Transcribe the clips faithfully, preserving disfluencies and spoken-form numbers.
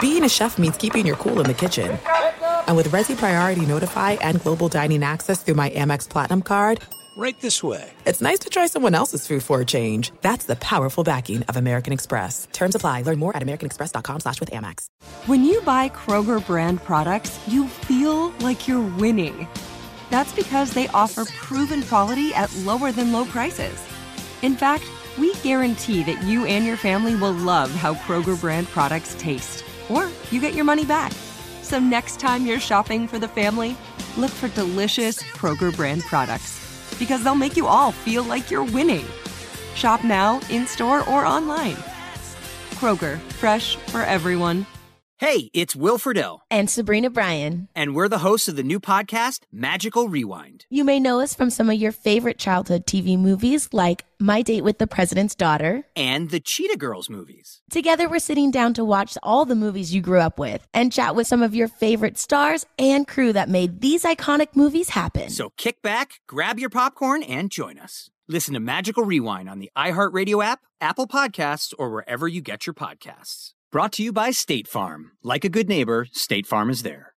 being a chef means keeping your cool in the kitchen. And with Resi Priority Notify and Global Dining Access through my Amex Platinum card, right this way. It's nice to try someone else's food for a change. That's the powerful backing of American Express. Terms apply. Learn more at americanexpress.com slash with Amex. When you buy Kroger brand products, you feel like you're winning. That's because they offer proven quality at lower than low prices. In fact, we guarantee that you and your family will love how Kroger brand products taste, or you get your money back. So next time you're shopping for the family, look for delicious Kroger brand products, because they'll make you all feel like you're winning. Shop now, in-store, or online. Kroger, fresh for everyone. Hey, it's Will Friedle. And Sabrina Bryan. And we're the hosts of the new podcast, Magical Rewind. You may know us from some of your favorite childhood T V movies like My Date with the President's Daughter. And the Cheetah Girls movies. Together, we're sitting down to watch all the movies you grew up with and chat with some of your favorite stars and crew that made these iconic movies happen. So kick back, grab your popcorn, and join us. Listen to Magical Rewind on the iHeartRadio app, Apple Podcasts, or wherever you get your podcasts. Brought to you by State Farm. Like a good neighbor, State Farm is there.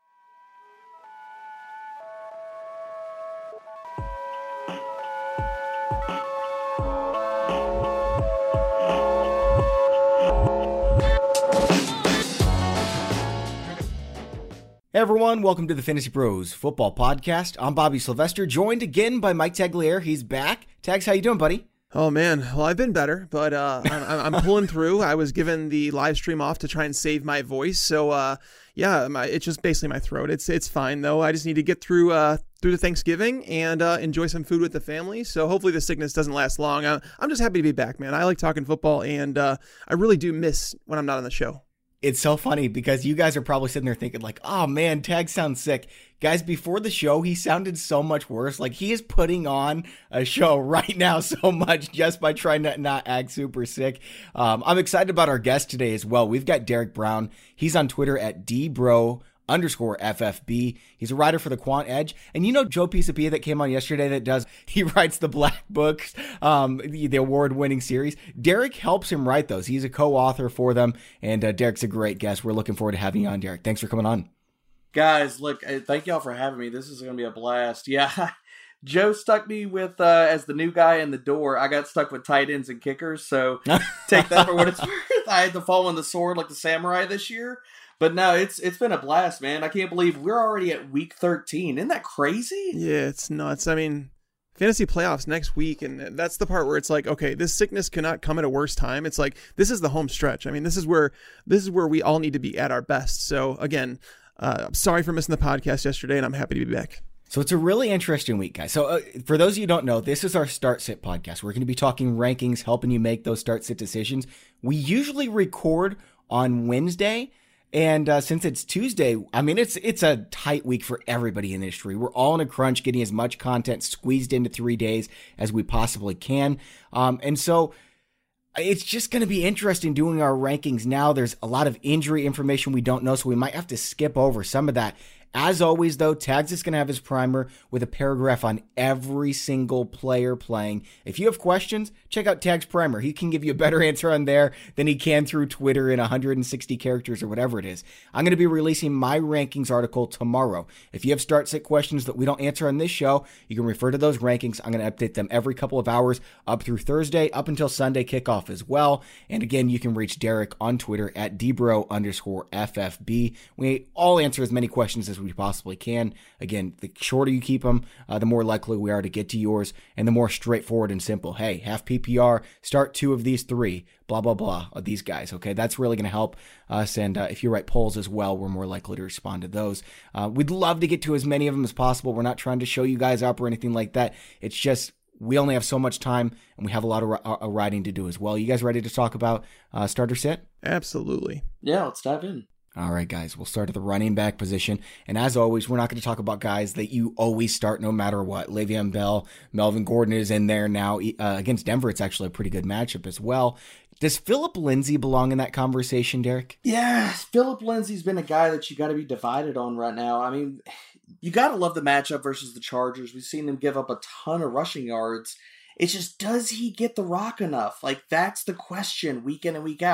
Hey everyone, welcome to the Fantasy Pros Football Podcast. I'm Bobby Sylvester, joined again by Mike Tagliere. He's back. Tags, how you doing, buddy? Oh, man. Well, I've been better, but uh, I'm, I'm pulling through. I was given the live stream off to try and save my voice. So, uh, yeah, my, it's just basically my throat. It's it's fine, though. I just need to get through uh, through the Thanksgiving and uh, enjoy some food with the family. So hopefully the sickness doesn't last long. I'm, I'm just happy to be back, man. I like talking football, and uh, I really do miss when I'm not on the show. It's so funny because you guys are probably sitting there thinking like, oh man, Tag sounds sick. Guys, before the show, he sounded so much worse. Like he is putting on a show right now so much just by trying to not act super sick. Um, I'm excited about our guest today as well. We've got Derek Brown. He's on Twitter at dbro underscore F F B. He's a writer for the Quant Edge. And you know Joe Pisapia that came on yesterday that does, he writes the Black Books, um, the, the award-winning series. Derek helps him write those. He's a co-author for them. And uh, Derek's a great guest. We're looking forward to having you on, Derek. Thanks for coming on. Guys, look, thank y'all for having me. This is going to be a blast. Yeah, Joe stuck me with, uh, as the new guy in the door, I got stuck with tight ends and kickers. So take that for what it's worth. I had to fall on the sword like the samurai this year. But no, it's it's been a blast, man. I can't believe we're already at week thirteen. Isn't that crazy? Yeah, it's nuts. I mean, fantasy playoffs next week, and that's the part where it's like, okay, this sickness cannot come at a worse time. It's like, this is the home stretch. I mean, this is where this is where we all need to be at our best. So again, uh, I'm sorry for missing the podcast yesterday, and I'm happy to be back. So it's a really interesting week, guys. So uh, for those of you who don't know, this is our Start Sit podcast. We're going to be talking rankings, helping you make those Start Sit decisions. We usually record on Wednesday. And uh, since it's Tuesday, I mean, it's it's a tight week for everybody in the industry. We're all in a crunch, getting as much content squeezed into three days as we possibly can. Um, and so it's just going to be interesting doing our rankings now. There's a lot of injury information we don't know, so we might have to skip over some of that. As always, though, Tags is going to have his primer with a paragraph on every single player playing. If you have questions, check out Tags' primer. He can give you a better answer on there than he can through Twitter in one hundred sixty characters or whatever it is. I'm going to be releasing my rankings article tomorrow. If you have start-sit questions that we don't answer on this show, you can refer to those rankings. I'm going to update them every couple of hours up through Thursday, up until Sunday kickoff as well. And again, you can reach Derek on Twitter at dbro underscore FFB. We all answer as many questions as we we possibly can. Again, the shorter you keep them, uh, the more likely we are to get to yours, and the more straightforward and simple. Hey, half P P R, start two of these three, blah, blah, blah, of these guys. Okay, that's really going to help us. And uh, if you write polls as well, we're more likely to respond to those. Uh, we'd love to get to as many of them as possible. We're not trying to show you guys up or anything like that. It's just we only have so much time, and we have a lot of uh, writing to do as well. You guys ready to talk about uh, starter sit? Absolutely. Yeah, let's dive in. All right, guys, we'll start at the running back position. And as always, we're not going to talk about guys that you always start no matter what. Le'Veon Bell, Melvin Gordon is in there now. Uh, against Denver, it's actually a pretty good matchup as well. Does Phillip Lindsay belong in that conversation, Derek? Yeah, Phillip Lindsay's been a guy that you got to be divided on right now. I mean, you got to love the matchup versus the Chargers. We've seen them give up a ton of rushing yards. It's just, does he get the rock enough? Like, that's the question week in and week out.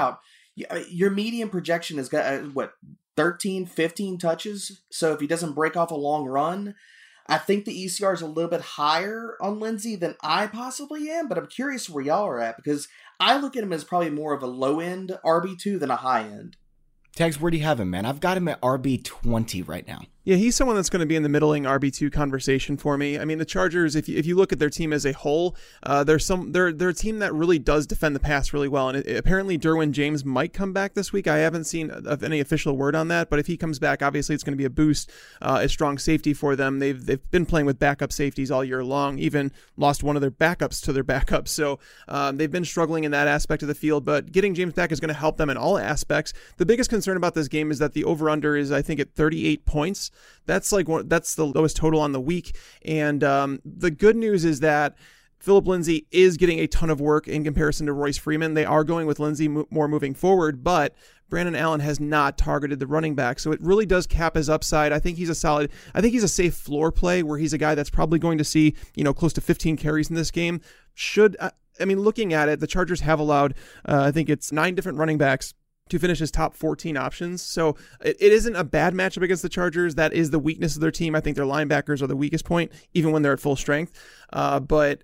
your median projection has got, uh, what, thirteen, fifteen touches? So if he doesn't break off a long run, I think the E C R is a little bit higher on Lindsey than I possibly am, but I'm curious where y'all are at, because I look at him as probably more of a low-end R B two than a high-end. Tags, where do you have him, man? I've got him at R B twenty right now. Yeah, he's someone that's going to be in the middling R B two conversation for me. I mean, the Chargers, if you, if you look at their team as a whole, uh, they're some they're they're a team that really does defend the pass really well. And it, apparently, Derwin James might come back this week. I haven't seen of any official word on that, but if he comes back, obviously it's going to be a boost, uh, a strong safety for them. They've they've been playing with backup safeties all year long. Even lost one of their backups to their backups, so um, they've been struggling in that aspect of the field. But getting James back is going to help them in all aspects. The biggest concern about this game is that the over/under is, I think, at thirty-eight points. That's like one, that's the lowest total on the week. And um, the good news is that Philip Lindsay is getting a ton of work in comparison to Royce Freeman. They are going with Lindsay mo- more moving forward, but Brandon Allen has not targeted the running back. So it really does cap his upside. I think he's a solid, I think he's a safe floor play where he's a guy that's probably going to see, you know, close to fifteen carries in this game. Should, I mean, looking at it, the Chargers have allowed, uh, I think it's nine different running backs to finish his top fourteen options. So it, it isn't a bad matchup against the Chargers. That is the weakness of their team. I think their linebackers are the weakest point, even when they're at full strength. Uh, but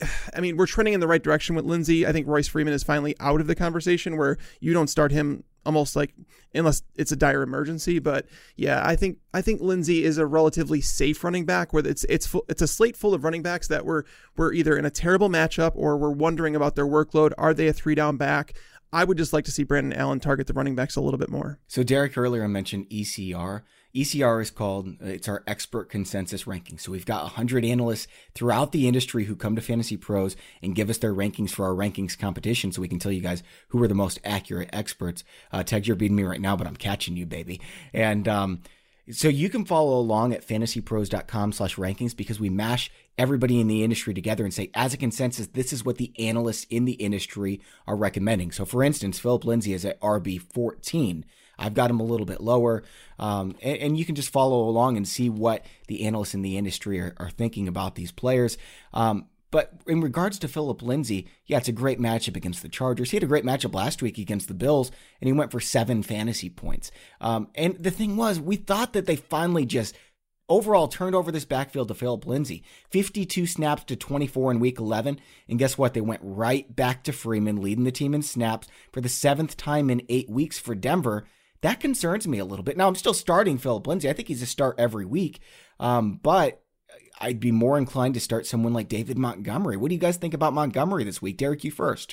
I mean, we're trending in the right direction with Lindsay. I think Royce Freeman is finally out of the conversation where you don't start him almost like unless it's a dire emergency. But yeah, I think I think Lindsay is a relatively safe running back where it's it's full, it's a slate full of running backs that were were either in a terrible matchup or we're wondering about their workload. Are they a three down back? I would just like to see Brandon Allen target the running backs a little bit more. So Derek earlier mentioned E C R. E C R is called, it's our expert consensus ranking. So we've got one hundred analysts throughout the industry who come to Fantasy Pros and give us their rankings for our rankings competition so we can tell you guys who are the most accurate experts. Uh, Teg, you're beating me right now, but I'm catching you, baby. And um, so you can follow along at fantasypros.com slash rankings because we mash everybody in the industry together and say, as a consensus, this is what the analysts in the industry are recommending. So for instance, Philip Lindsay is at R B fourteen. I've got him a little bit lower. Um, and, and you can just follow along and see what the analysts in the industry are, are thinking about these players. Um, But in regards to Philip Lindsay, yeah, it's a great matchup against the Chargers. He had a great matchup last week against the Bills, and he went for seven fantasy points. Um, and the thing was, we thought that they finally just overall turned over this backfield to Philip Lindsay. fifty-two snaps to twenty-four in week eleven. And guess what? They went right back to Freeman, leading the team in snaps for the seventh time in eight weeks for Denver. That concerns me a little bit. Now, I'm still starting Philip Lindsay. I think he's a start every week. Um, but I'd be more inclined to start someone like David Montgomery. What do you guys think about Montgomery this week? Derek, you first.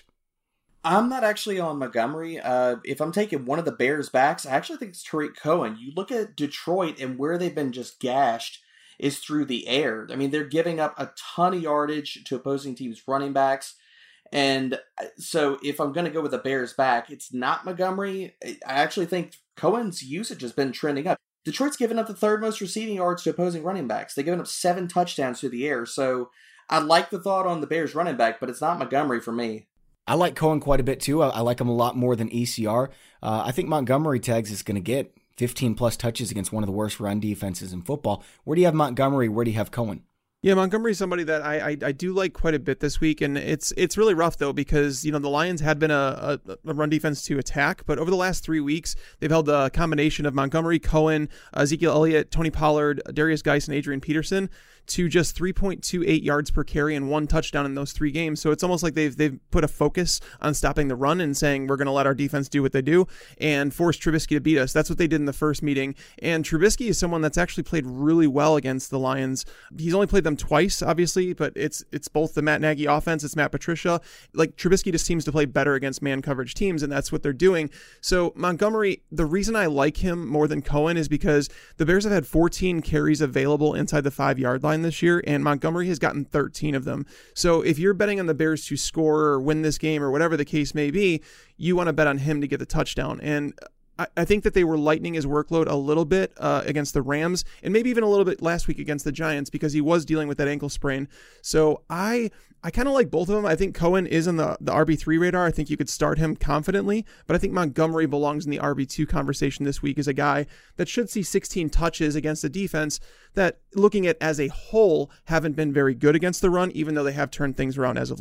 I'm not actually on Montgomery. Uh, if I'm taking one of the Bears backs, I actually think it's Tariq Cohen. You look at Detroit and where they've been just gashed is through the air. I mean, they're giving up a ton of yardage to opposing teams' running backs. And so if I'm going to go with the Bears back, it's not Montgomery. I actually think Cohen's usage has been trending up. Detroit's given up the third most receiving yards to opposing running backs. They've given up seven touchdowns through the air. So I like the thought on the Bears running back, but it's not Montgomery for me. I like Cohen quite a bit too. I, I like him a lot more than E C R. Uh, I think Montgomery Tags is going to get fifteen plus touches against one of the worst run defenses in football. Where do you have Montgomery? Where do you have Cohen? Yeah, Montgomery's somebody that I, I I do like quite a bit this week, and it's it's really rough though because you know the Lions had been a, a, a run defense to attack, but over the last three weeks they've held a combination of Montgomery, Cohen, Ezekiel Elliott, Tony Pollard, Darius Geis, and Adrian Peterson to just three point two eight yards per carry and one touchdown in those three games. So it's almost like they've they've put a focus on stopping the run and saying we're going to let our defense do what they do and force Trubisky to beat us. That's what they did in the first meeting. And Trubisky is someone that's actually played really well against the Lions. He's only played them twice, obviously, but it's it's both the Matt Nagy offense, it's Matt Patricia. Like Trubisky just seems to play better against man coverage teams, and that's what they're doing. So Montgomery, the reason I like him more than Cohen is because the Bears have had fourteen carries available inside the five yard line this year, and Montgomery has gotten thirteen of them. So if you're betting on the Bears to score or win this game or whatever the case may be, you want to bet on him to get the touchdown. And I, I think that they were lightening his workload a little bit uh, against the Rams and maybe even a little bit last week against the Giants because he was dealing with that ankle sprain. So I I kind of like both of them. I think Cohen is on the, the R B three radar. I think you could start him confidently, but I think Montgomery belongs in the R B two conversation this week as a guy that should see sixteen touches against a defense that, looking at as a whole, haven't been very good against the run, even though they have turned things around as of late.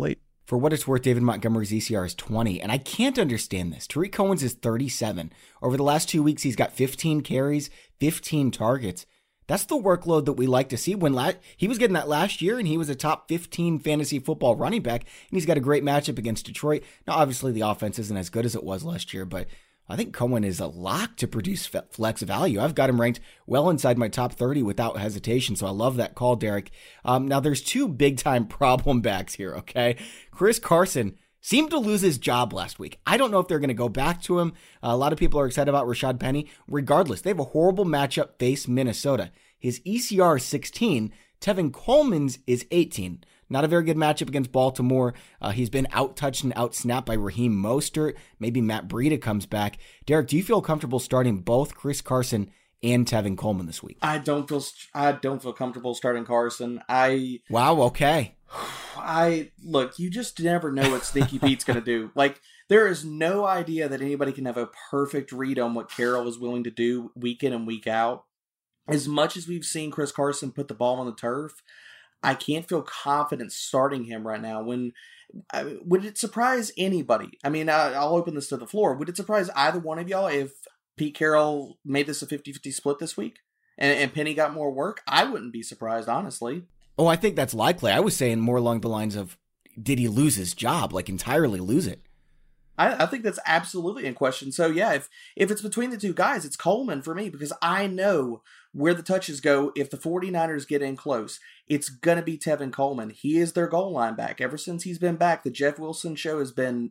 For what it's worth, David Montgomery's E C R is twenty, and I can't understand this. Tariq Cohen's is thirty-seven. Over the last two weeks, he's got fifteen carries, fifteen targets. That's the workload that we like to see. When la- he was getting that last year, and he was a top fifteen fantasy football running back, and he's got a great matchup against Detroit. Now, obviously, the offense isn't as good as it was last year, but I think Cohen is a lock to produce flex value. I've got him ranked well inside my top thirty without hesitation, so I love that call, Derek. Um, now, there's two big-time problem backs here, okay? Chris Carson seemed to lose his job last week. I don't know if they're going to go back to him. Uh, a lot of people are excited about Rashad Penny. Regardless, they have a horrible matchup face Minnesota. His E C R is sixteen. Tevin Coleman's is eighteen. Not a very good matchup against Baltimore. Uh, he's been out-touched and out-snapped by Raheem Mostert. Maybe Matt Breida comes back. Derek, do you feel comfortable starting both Chris Carson and Tevin Coleman this week? I don't feel I don't feel comfortable starting Carson. I Wow, okay. I look, you just never know what Sneaky Pete's going to do. Like, there is no idea that anybody can have a perfect read on what Carroll is willing to do week in and week out. As much as we've seen Chris Carson put the ball on the turf, I can't feel confident starting him right now. When I, would it surprise anybody? I mean, I, I'll open this to the floor. Would it surprise either one of y'all if Pete Carroll made this a fifty-fifty split this week and, and Penny got more work? I wouldn't be surprised, honestly. Oh, I think that's likely. I was saying more along the lines of, did he lose his job, like entirely lose it? I, I think that's absolutely in question. So, yeah, if, if it's between the two guys, it's Coleman for me because I know where the touches go. If the 49ers get in close, it's going to be Tevin Coleman. He is their goal line back. Ever since he's been back, the Jeff Wilson show has been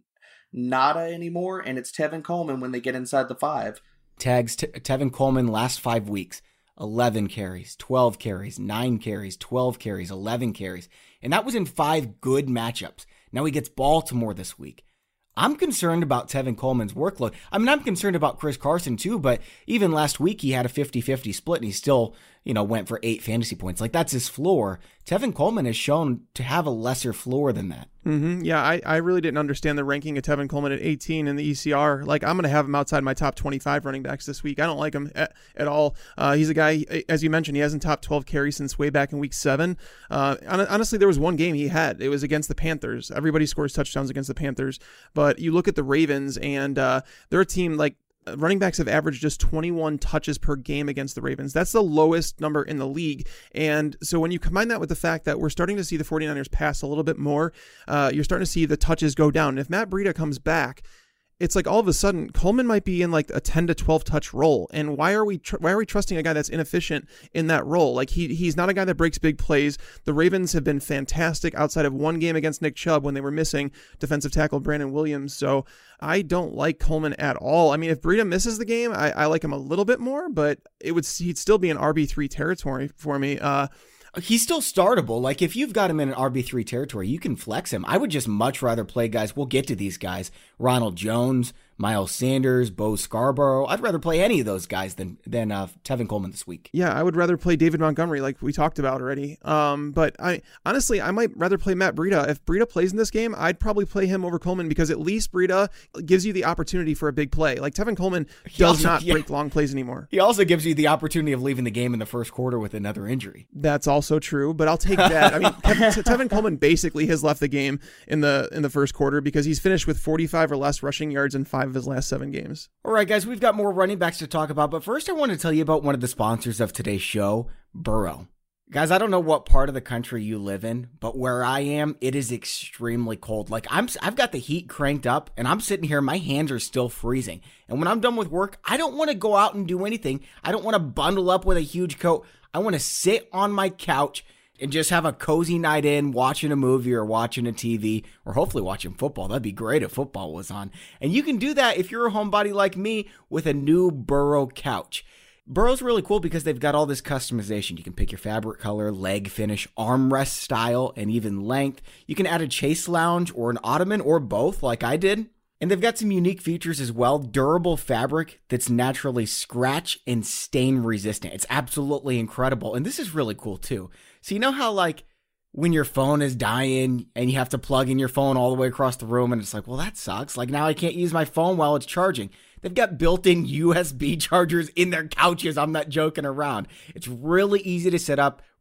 nada anymore, and it's Tevin Coleman when they get inside the five. Tags T- Tevin Coleman last five weeks. eleven carries, twelve carries, nine carries, twelve carries, eleven carries. And that was in five good matchups. Now he gets Baltimore this week. I'm concerned about Tevin Coleman's workload. I mean, I'm concerned about Chris Carson too, but even last week he had a fifty-fifty split and he still, you know, went for eight fantasy points. Like, that's his floor. Tevin Coleman has shown to have a lesser floor than that. Mm-hmm. Yeah, I, I really didn't understand the ranking of Tevin Coleman at eighteen in the E C R. Like, I'm going to have him outside my top twenty-five running backs this week. I don't like him at, at all. Uh, he's a guy, as you mentioned, he hasn't topped twelve carries since way back in week seven. Uh, honestly, there was one game he had. It was against the Panthers. Everybody scores touchdowns against the Panthers. But you look at the Ravens, and uh, they're a team like, running backs have averaged just twenty-one touches per game against the Ravens. That's the lowest number in the league. And so when you combine that with the fact that we're starting to see the 49ers pass a little bit more, uh, you're starting to see the touches go down. And if Matt Breida comes back, it's like all of a sudden Coleman might be in like a ten to twelve touch role. And why are we tr- why are we trusting a guy that's inefficient in that role? Like he he's not a guy that breaks big plays. The Ravens have been fantastic outside of one game against Nick Chubb when they were missing defensive tackle Brandon Williams. So I don't like Coleman at all. I mean, if Breida misses the game, I, I like him a little bit more, but it would he'd still be in R B three territory for me. Uh, He's still startable. Like, if you've got him in an R B three territory, you can flex him. I would just much rather play guys. We'll get to these guys. Ronald Jones, Miles Sanders, Bo Scarborough. I'd rather play any of those guys than than uh, Tevin Coleman this week. Yeah, I would rather play David Montgomery, like we talked about already. Um, but I honestly, I might rather play Matt Breida. If Breida plays in this game, I'd probably play him over Coleman because at least Breida gives you the opportunity for a big play. Like, Tevin Coleman does also, not yeah. break long plays anymore. He also gives you the opportunity of leaving the game in the first quarter with another injury. That's also true, but I'll take that. I mean, Tevin, Tevin Coleman basically has left the game in the in the first quarter because he's finished with forty-five or less rushing yards in five of his last seven games. All right, guys, we've got more running backs to talk about, but first I want to tell you about one of the sponsors of today's show, Burrow. Guys, I don't know what part of the country you live in, but where I am, it is extremely cold. Like, I'm, I've got the heat cranked up, and I'm sitting here, my hands are still freezing. And when I'm done with work, I don't want to go out and do anything. I don't want to bundle up with a huge coat. I want to sit on my couch and just have a cozy night in, watching a movie or watching a T V, or hopefully watching football. That'd be great if football was on. And you can do that if you're a homebody like me with a new Burrow couch. Burrow's really cool because they've got all this customization. You can pick your fabric color, leg finish, armrest style, and even length. You can add a chase lounge or an ottoman or both like I did. And they've got some unique features as well. Durable fabric that's naturally scratch and stain resistant. It's absolutely incredible. And this is really cool too. So you know how, like, when your phone is dying and you have to plug in your phone all the way across the room and it's like, well, that sucks. Like, now I can't use my phone while it's charging. They've got built-in U S B chargers in their couches. I'm not joking around. It's really easy to set up,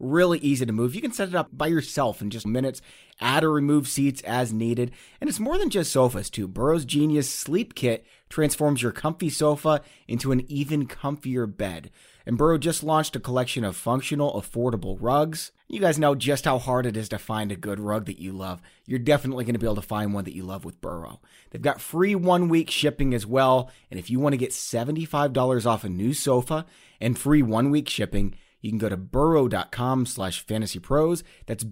really easy to move. You can set it up by yourself in just minutes, add or remove seats as needed. And it's more than just sofas too. Burrow's Genius Sleep Kit transforms your comfy sofa into an even comfier bed. And Burrow just launched a collection of functional, affordable rugs. You guys know just how hard it is to find a good rug that you love. You're definitely going to be able to find one that you love with Burrow. They've got free one-week shipping as well. And if you want to get seventy-five dollars off a new sofa and free one-week shipping, you can go to burrow.com slash fantasypros. That's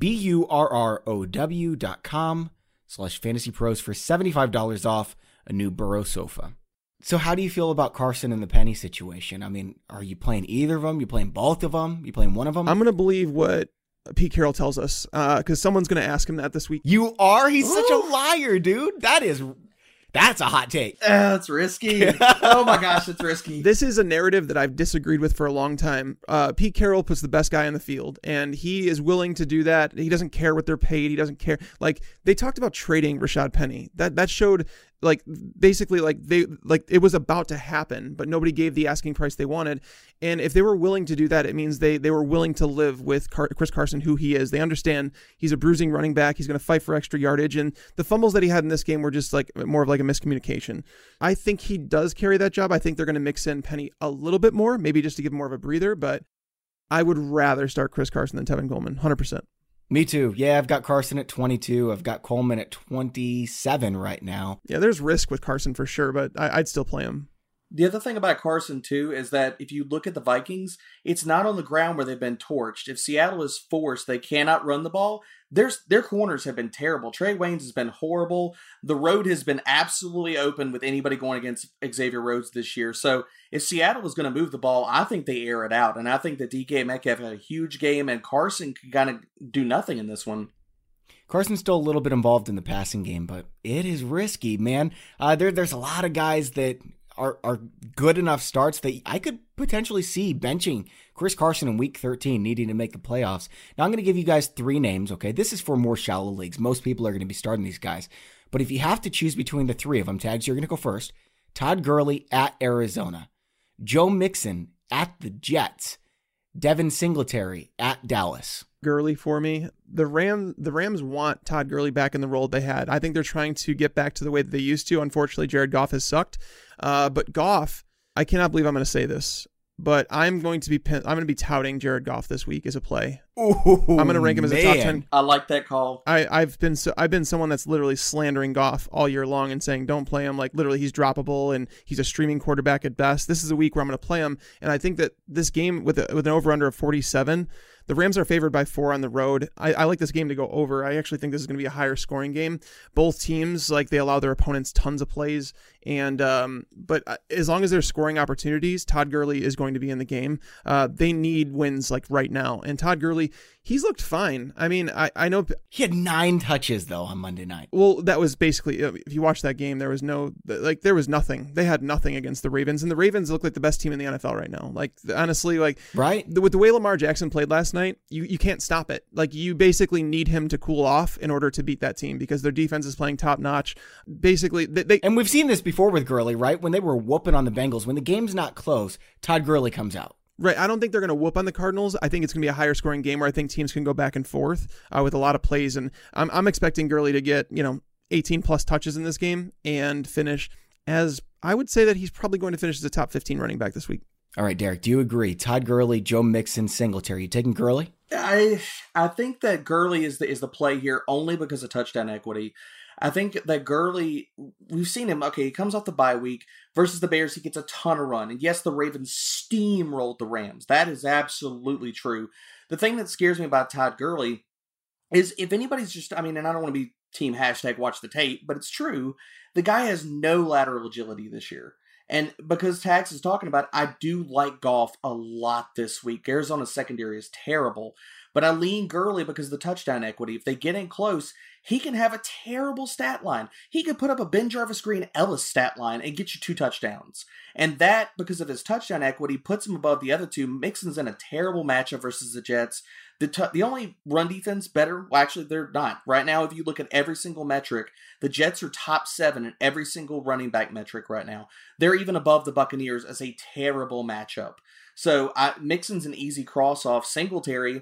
B-U-R-R-O-W dot com slash fantasypros for seventy-five dollars off a new Burrow sofa. So how do you feel about Carson and the Penny situation? I mean, are you playing either of them? You playing both of them? You playing one of them? I'm going to believe what Pete Carroll tells us because uh, someone's going to ask him that this week. You are? He's Ooh. such a liar, dude. That is... That's a hot take. Uh, it's risky. Oh my gosh, it's risky. This is a narrative that I've disagreed with for a long time. Uh, Pete Carroll puts the best guy on the field, and he is willing to do that. He doesn't care what they're paid. He doesn't care. Like, they talked about trading Rashad Penny. That that showed, like, basically, like, they like it was about to happen, but nobody gave the asking price they wanted. And if they were willing to do that, it means they they were willing to live with Car- Chris Carson, who he is. They understand he's a bruising running back. He's going to fight for extra yardage. And the fumbles that he had in this game were just like more of like a miscommunication. I think he does carry that job. I think they're going to mix in Penny a little bit more, maybe just to give him more of a breather. But I would rather start Chris Carson than Tevin Coleman, one hundred percent. Me too. Yeah, I've got Carson at twenty-two. I've got Coleman at twenty-seven right now. Yeah, there's risk with Carson for sure, but I, I'd still play him. The other thing about Carson, too, is that if you look at the Vikings, it's not on the ground where they've been torched. If Seattle is forced, they cannot run the ball. Their, their corners have been terrible. Trey Waynes has been horrible. The road has been absolutely open with anybody going against Xavier Rhodes this year. So if Seattle is going to move the ball, I think they air it out. And I think that D K Metcalf had a huge game, and Carson could kind of do nothing in this one. Carson's still a little bit involved in the passing game, but it is risky, man. Uh, there, there's a lot of guys that... Are, are good enough starts that I could potentially see benching Chris Carson in week thirteen, needing to make the playoffs. Now I'm going to give you guys three names, okay? This is for more shallow leagues. Most people are going to be starting these guys. But if you have to choose between the three of them, Tags, you're going to go first. Todd Gurley at Arizona. Joe Mixon at the Jets. Devin Singletary at Dallas. Gurley for me. The Ram, the Rams want Todd Gurley back in the role they had. I think they're trying to get back to the way that they used to. Unfortunately, Jared Goff has sucked. Uh, but Goff, I cannot believe I'm going to say this, but I'm going to be I'm going to be touting Jared Goff this week as a play. Ooh, I'm going to rank him as man. a top ten. I like that call. I, I've been so, I've been someone that's literally slandering Goff all year long and saying don't play him. Like literally, he's droppable and he's a streaming quarterback at best. This is a week where I'm going to play him, and I think that this game with a, with an over under of forty-seven. The Rams are favored by four on the road. I, I like this game to go over. I actually think this is going to be a higher scoring game. Both teams, like, they allow their opponents tons of plays. And um, but as long as there's scoring opportunities, Todd Gurley is going to be in the game. Uh, they need wins like right now. And Todd Gurley, he's looked fine. I mean, I, I know he had nine touches though on Monday night. Well, that was basically, if you watch that game, there was no, like, there was nothing. They had nothing against the Ravens, and the Ravens look like the best team in the N F L right now. Like, honestly, like, right the, with the way Lamar Jackson played last night, you, you can't stop it. Like, you basically need him to cool off in order to beat that team because their defense is playing top notch. Basically, they, they and we've seen this before with Gurley, right? When they were whooping on the Bengals, when the game's not close, Todd Gurley comes out. Right. I don't think they're going to whoop on the Cardinals. I think it's going to be a higher scoring game where I think teams can go back and forth uh, with a lot of plays. And I'm, I'm expecting Gurley to get, you know, eighteen plus touches in this game and finish as I would say that he's probably going to finish as a top fifteen running back this week. All right, Derek, do you agree? Todd Gurley, Joe Mixon, Singletary. You taking Gurley? I I think that Gurley is the, is the play here only because of touchdown equity. I think that Gurley, we've seen him, okay, he comes off the bye week versus the Bears, he gets a ton of run. And yes, the Ravens steamrolled the Rams. That is absolutely true. The thing that scares me about Todd Gurley is if anybody's just, I mean, and I don't want to be team hashtag watch the tape, but it's true, the guy has no lateral agility this year. And because Tax is talking about it, I do like Goff a lot this week. Arizona's secondary is terrible. But I lean Gurley because of the touchdown equity. If they get in close, he can have a terrible stat line. He could put up a Ben Jarvis Green Ellis stat line and get you two touchdowns. And that, because of his touchdown equity, puts him above the other two. Mixon's in a terrible matchup versus the Jets. The t- the only run defense better, well, actually, they're not. Right now, if you look at every single metric, the Jets are top seven in every single running back metric right now. They're even above the Buccaneers as a terrible matchup. So I, Mixon's an easy cross-off. Singletary,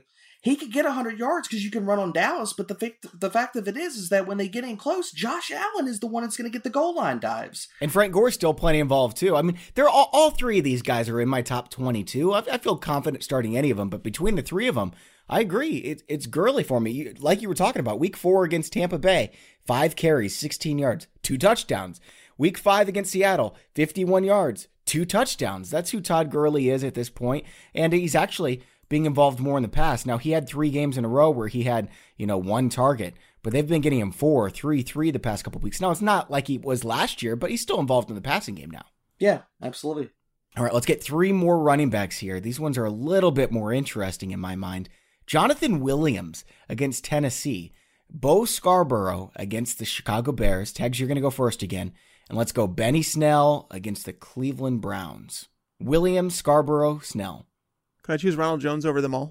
he could get one hundred yards because you can run on Dallas, but the fact, the fact of it is, is that when they get in close, Josh Allen is the one that's going to get the goal line dives. And Frank Gore's still plenty involved, too. I mean, they're all, all three of these guys are in my top twenty-two. I, I feel confident starting any of them, but between the three of them, I agree. It, it's Gurley for me. You, like you were talking about, week four against Tampa Bay, five carries, sixteen yards, two touchdowns. Week five against Seattle, fifty-one yards, two touchdowns. That's who Todd Gurley is at this point. And he's actually being involved more in the past. Now, he had three games in a row where he had, you know, one target, but they've been getting him four, three, three the past couple of weeks. Now, it's not like he was last year, but he's still involved in the passing game now. Yeah, absolutely. All right, let's get three more running backs here. These ones are a little bit more interesting in my mind. Jonathan Williams against Tennessee. Bo Scarborough against the Chicago Bears. Tags, you're going to go first again. And let's go Benny Snell against the Cleveland Browns. Williams, Scarborough, Snell. Could I choose Ronald Jones over them all?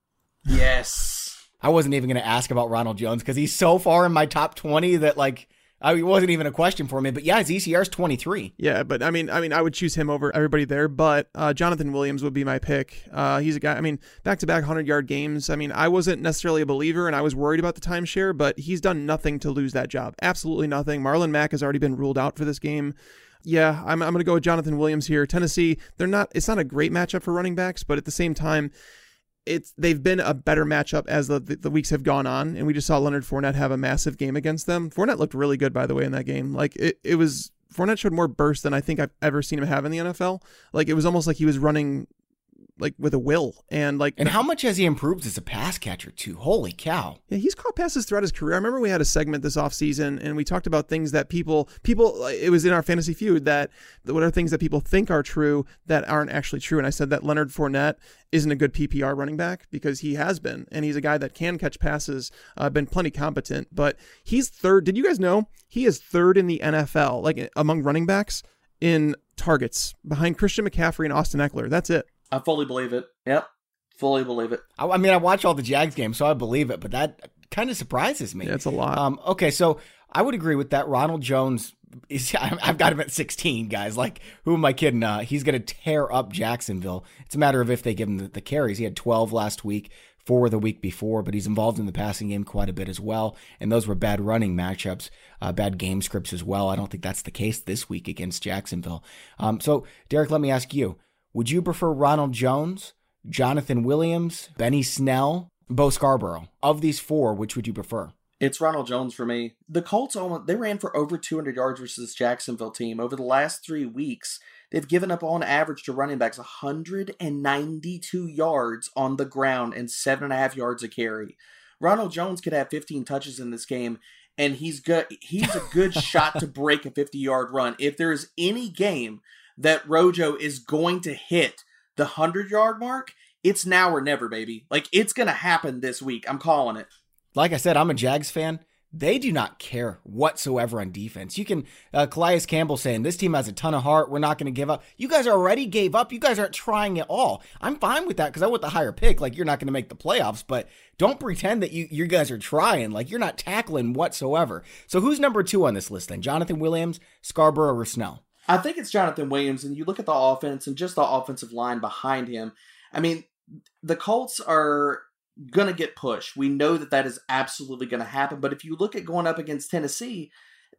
Yes. I wasn't even going to ask about Ronald Jones because he's so far in my top twenty that, like, I, it wasn't even a question for me. But yeah, his E C R is twenty-three. Yeah, but I mean, I mean, I would choose him over everybody there. But uh, Jonathan Williams would be my pick. Uh, he's a guy. I mean, back-to-back hundred-yard games. I mean, I wasn't necessarily a believer, and I was worried about the timeshare, but he's done nothing to lose that job. Absolutely nothing. Marlon Mack has already been ruled out for this game. Yeah, I'm I'm going to go with Jonathan Williams here. Tennessee, they're not. It's not a great matchup for running backs, but at the same time, it's they've been a better matchup as the, the the weeks have gone on, and we just saw Leonard Fournette have a massive game against them. Fournette looked really good, by the way, in that game. Like it, it was Fournette showed more burst than I think I've ever seen him have in the N F L. Like it was almost like he was running like with a will, and like and how much has he improved as a pass catcher too? Holy cow! Yeah, he's caught passes throughout his career. I remember we had a segment this offseason, and we talked about things that people people it was in our fantasy feud that what are things that people think are true that aren't actually true. And I said that Leonard Fournette isn't a good P P R running back because he has been, and he's a guy that can catch passes, uh, been plenty competent, but he's third. Did you guys know he is third in the N F L, like among running backs in targets, behind Christian McCaffrey and Austin Eckler? That's it. I fully believe it. Yep. Fully believe it. I, I mean, I watch all the Jags games, so I believe it, but that kind of surprises me. Yeah, it's a lot. Um, okay, so I would agree with that. Ronald Jones, is, I've got him at sixteen, guys. Like, who am I kidding? Uh, he's going to tear up Jacksonville. It's a matter of if they give him the, the carries. He had twelve last week, four the week before, but he's involved in the passing game quite a bit as well, and those were bad running matchups, uh, bad game scripts as well. I don't think that's the case this week against Jacksonville. Um, so, Derek, let me ask you. Would you prefer Ronald Jones, Jonathan Williams, Benny Snell, Bo Scarborough? Of these four, which would you prefer? It's Ronald Jones for me. The Colts, almost, they ran for over two hundred yards versus this Jacksonville team. Over the last three weeks, they've given up on average to running backs one hundred ninety-two yards on the ground and seven and a half yards a carry. Ronald Jones could have fifteen touches in this game, and he's good. He's a good shot to break a fifty-yard run. If there's any game that Rojo is going to hit the hundred-yard mark, it's now or never, baby. Like, it's going to happen this week. I'm calling it. Like I said, I'm a Jags fan. They do not care whatsoever on defense. You can, uh, Calais Campbell saying, this team has a ton of heart. We're not going to give up. You guys already gave up. You guys aren't trying at all. I'm fine with that because I want the higher pick. Like, you're not going to make the playoffs, but don't pretend that you, you guys are trying. Like, you're not tackling whatsoever. So who's number two on this list then? Jonathan Williams, Scarborough, or Snell? I think it's Jonathan Williams, and you look at the offense and just the offensive line behind him. I mean, the Colts are going to get pushed. We know that that is absolutely going to happen. But if you look at going up against Tennessee,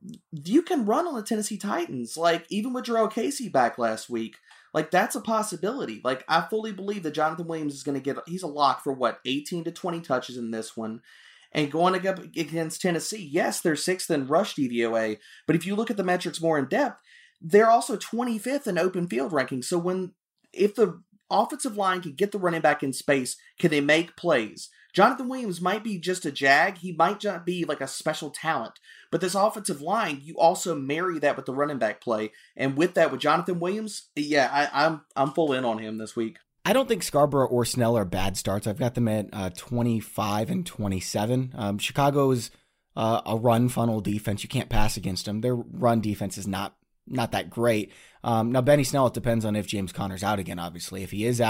you can run on the Tennessee Titans. Like, even with Jarrell Casey back last week, like, that's a possibility. Like, I fully believe that Jonathan Williams is going to get, he's a lock for what, eighteen to twenty touches in this one. And going up against Tennessee, yes, they're sixth in rush D V O A. But if you look at the metrics more in depth, they're also twenty-fifth in open field rankings. So when, if the offensive line can get the running back in space, can they make plays? Jonathan Williams might be just a jag. He might not be like a special talent. But this offensive line, you also marry that with the running back play. And with that, with Jonathan Williams, yeah, I, I'm I'm full in on him this week. I don't think Scarborough or Snell are bad starts. I've got them at uh, twenty-five and twenty-seven. Um, Chicago's uh, a run funnel defense. You can't pass against them. Their run defense is not not that great. Um, now, Benny Snell, it depends on if James Conner's out again, obviously. If he is out,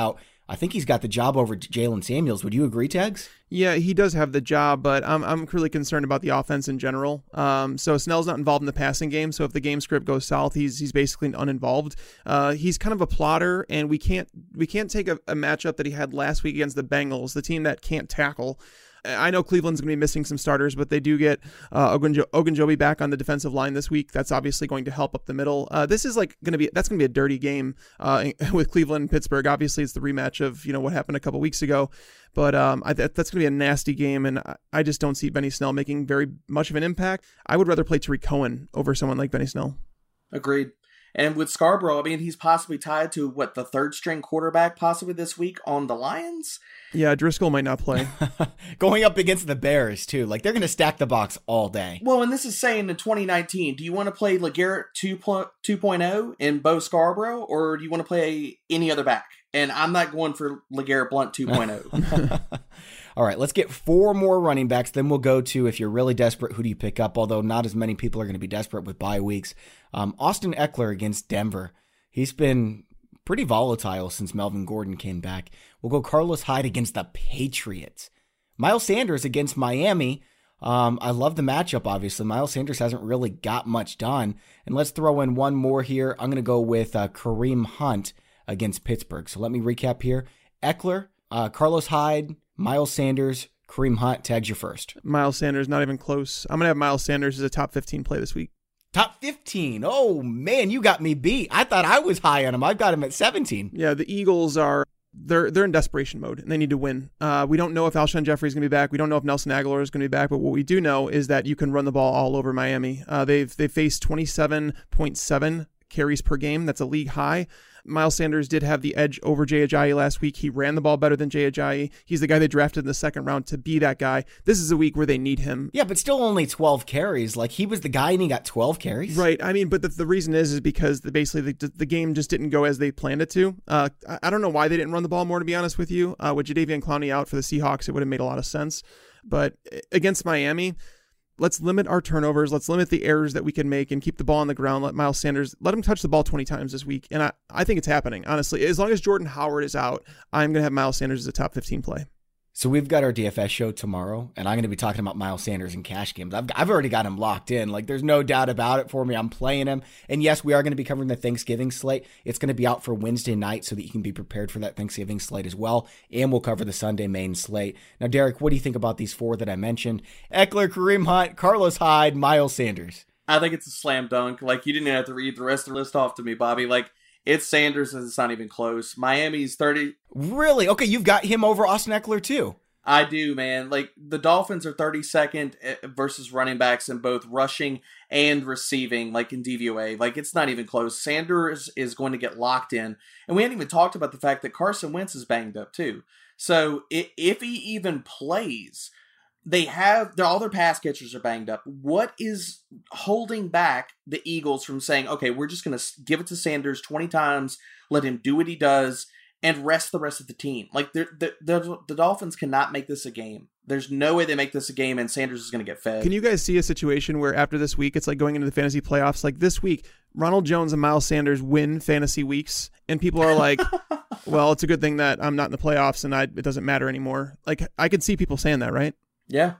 I think he's got the job over Jalen Samuels. Would you agree, Tags? Yeah, he does have the job, but I'm I'm really concerned about the offense in general. Um, so Snell's not involved in the passing game, so if the game script goes south, he's he's basically uninvolved. Uh, he's kind of a plotter, and we can't we can't take a, a matchup that he had last week against the Bengals, the team that can't tackle. I know Cleveland's going to be missing some starters, but they do get uh, Ogunjo- Ogunjobi back on the defensive line this week. That's obviously going to help up the middle. Uh, this is like going to be that's going to be a dirty game uh, with Cleveland and Pittsburgh. Obviously, it's the rematch of you know what happened a couple weeks ago, but um, I, that, that's going to be a nasty game, and I, I just don't see Benny Snell making very much of an impact. I would rather play Tariq Cohen over someone like Benny Snell. Agreed. And with Scarborough, I mean, he's possibly tied to, what, the third string quarterback possibly this week on the Lions? Yeah, Driscoll might not play. Going up against the Bears, too. Like, they're going to stack the box all day. Well, and this is saying in twenty nineteen, do you want to play LeGarrette two point oh in Bo Scarborough, or do you want to play any other back? And I'm not going for LeGarrette Blount two point oh. All right, let's get four more running backs. Then we'll go to, if you're really desperate, who do you pick up? Although not as many people are going to be desperate with bye weeks. Um, Austin Ekeler against Denver. He's been pretty volatile since Melvin Gordon came back. We'll go Carlos Hyde against the Patriots. Miles Sanders against Miami. Um, I love the matchup, obviously. Miles Sanders hasn't really got much done. And let's throw in one more here. I'm going to go with uh, Kareem Hunt against Pittsburgh. So let me recap here. Ekeler, uh, Carlos Hyde, Miles Sanders, Kareem Hunt. Tags your first. Miles Sanders, not even close. I'm going to have Miles Sanders as a top fifteen play this week. Top fifteen. Oh, man, you got me beat. I thought I was high on him. I've got him at seventeen. Yeah, the Eagles are, they're they're in desperation mode, and they need to win. Uh, we don't know if Alshon Jeffrey is going to be back. We don't know if Nelson Aguilar is going to be back, but what we do know is that you can run the ball all over Miami. Uh, they've, they've faced twenty-seven point seven carries per game. That's a league high. Miles Sanders did have the edge over Jay Ajayi last week. He ran the ball better than Jay Ajayi. He's the guy they drafted in the second round to be that guy. This is a week where they need him. Yeah, but still only twelve carries. Like, he was the guy and he got twelve carries. Right. I mean, but the, the reason is is because the, basically the, the game just didn't go as they planned it to. Uh, I, I don't know why they didn't run the ball more, to be honest with you. Uh, with Jadeveon Clowney out for the Seahawks, it would have made a lot of sense. But against Miami, let's limit our turnovers. Let's limit the errors that we can make and keep the ball on the ground. Let Miles Sanders, let him touch the ball twenty times this week. And I, I think it's happening, honestly. As long as Jordan Howard is out, I'm going to have Miles Sanders as a top fifteen play. So we've got our D F S show tomorrow, and I'm going to be talking about Miles Sanders and cash games. I've, I've already got him locked in. Like, there's no doubt about it for me. I'm playing him. And yes, we are going to be covering the Thanksgiving slate. It's going to be out for Wednesday night so that you can be prepared for that Thanksgiving slate as well. And we'll cover the Sunday main slate. Now, Derek, what do you think about these four that I mentioned? Ekeler, Kareem Hunt, Carlos Hyde, Miles Sanders. I think it's a slam dunk. Like, you didn't have to read the rest of the list off to me, Bobby. Like, it's Sanders, and it's not even close. Miami's thirty. Really? Okay, you've got him over Austin Ekeler, too. I do, man. Like, the Dolphins are thirty-second versus running backs in both rushing and receiving, like in D V O A. Like, it's not even close. Sanders is going to get locked in. And we hadn't even talked about the fact that Carson Wentz is banged up, too. So, if he even plays, they have, all their pass catchers are banged up. What is holding back the Eagles from saying, okay, we're just going to give it to Sanders twenty times, let him do what he does, and rest the rest of the team? Like, the, the, the Dolphins cannot make this a game. There's no way they make this a game, and Sanders is going to get fed. Can you guys see a situation where after this week, it's like going into the fantasy playoffs? Like this week, Ronald Jones and Miles Sanders win fantasy weeks, and people are like, well, it's a good thing that I'm not in the playoffs and I, it doesn't matter anymore. Like, I could see people saying that, right? Yeah,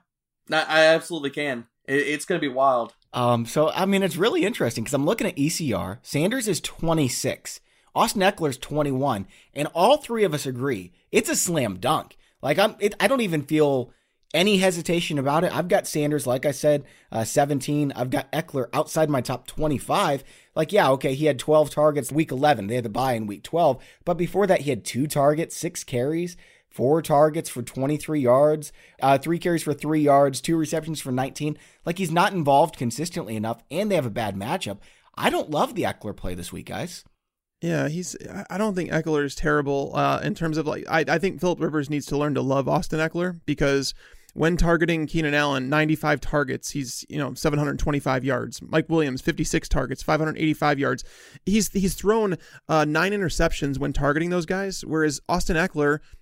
I absolutely can. It, it's going to be wild. Um, so, I mean, it's really interesting because I'm looking at E C R. Sanders is twenty-six. Austin Ekeler's twenty-one, and all three of us agree it's a slam dunk. Like, I'm, it, I don't even feel any hesitation about it. I've got Sanders, like I said, uh, seventeen. I've got Ekeler outside my top twenty-five. Like, yeah, okay, he had twelve targets week eleven. They had the bye in week twelve, but before that, he had two targets, six carries, four targets for twenty-three yards, uh, three carries for three yards, two receptions for nineteen. Like, he's not involved consistently enough, and they have a bad matchup. I don't love the Ekeler play this week, guys. Yeah, he's. I don't think Ekeler is terrible uh, in terms of like. I, I think Phillip Rivers needs to learn to love Austin Ekeler because when targeting Keenan Allen, ninety-five targets, he's you know seven hundred twenty-five yards. Mike Williams, fifty-six targets, five hundred eighty-five yards. He's he's thrown uh, nine interceptions when targeting those guys, whereas Austin Ekeler,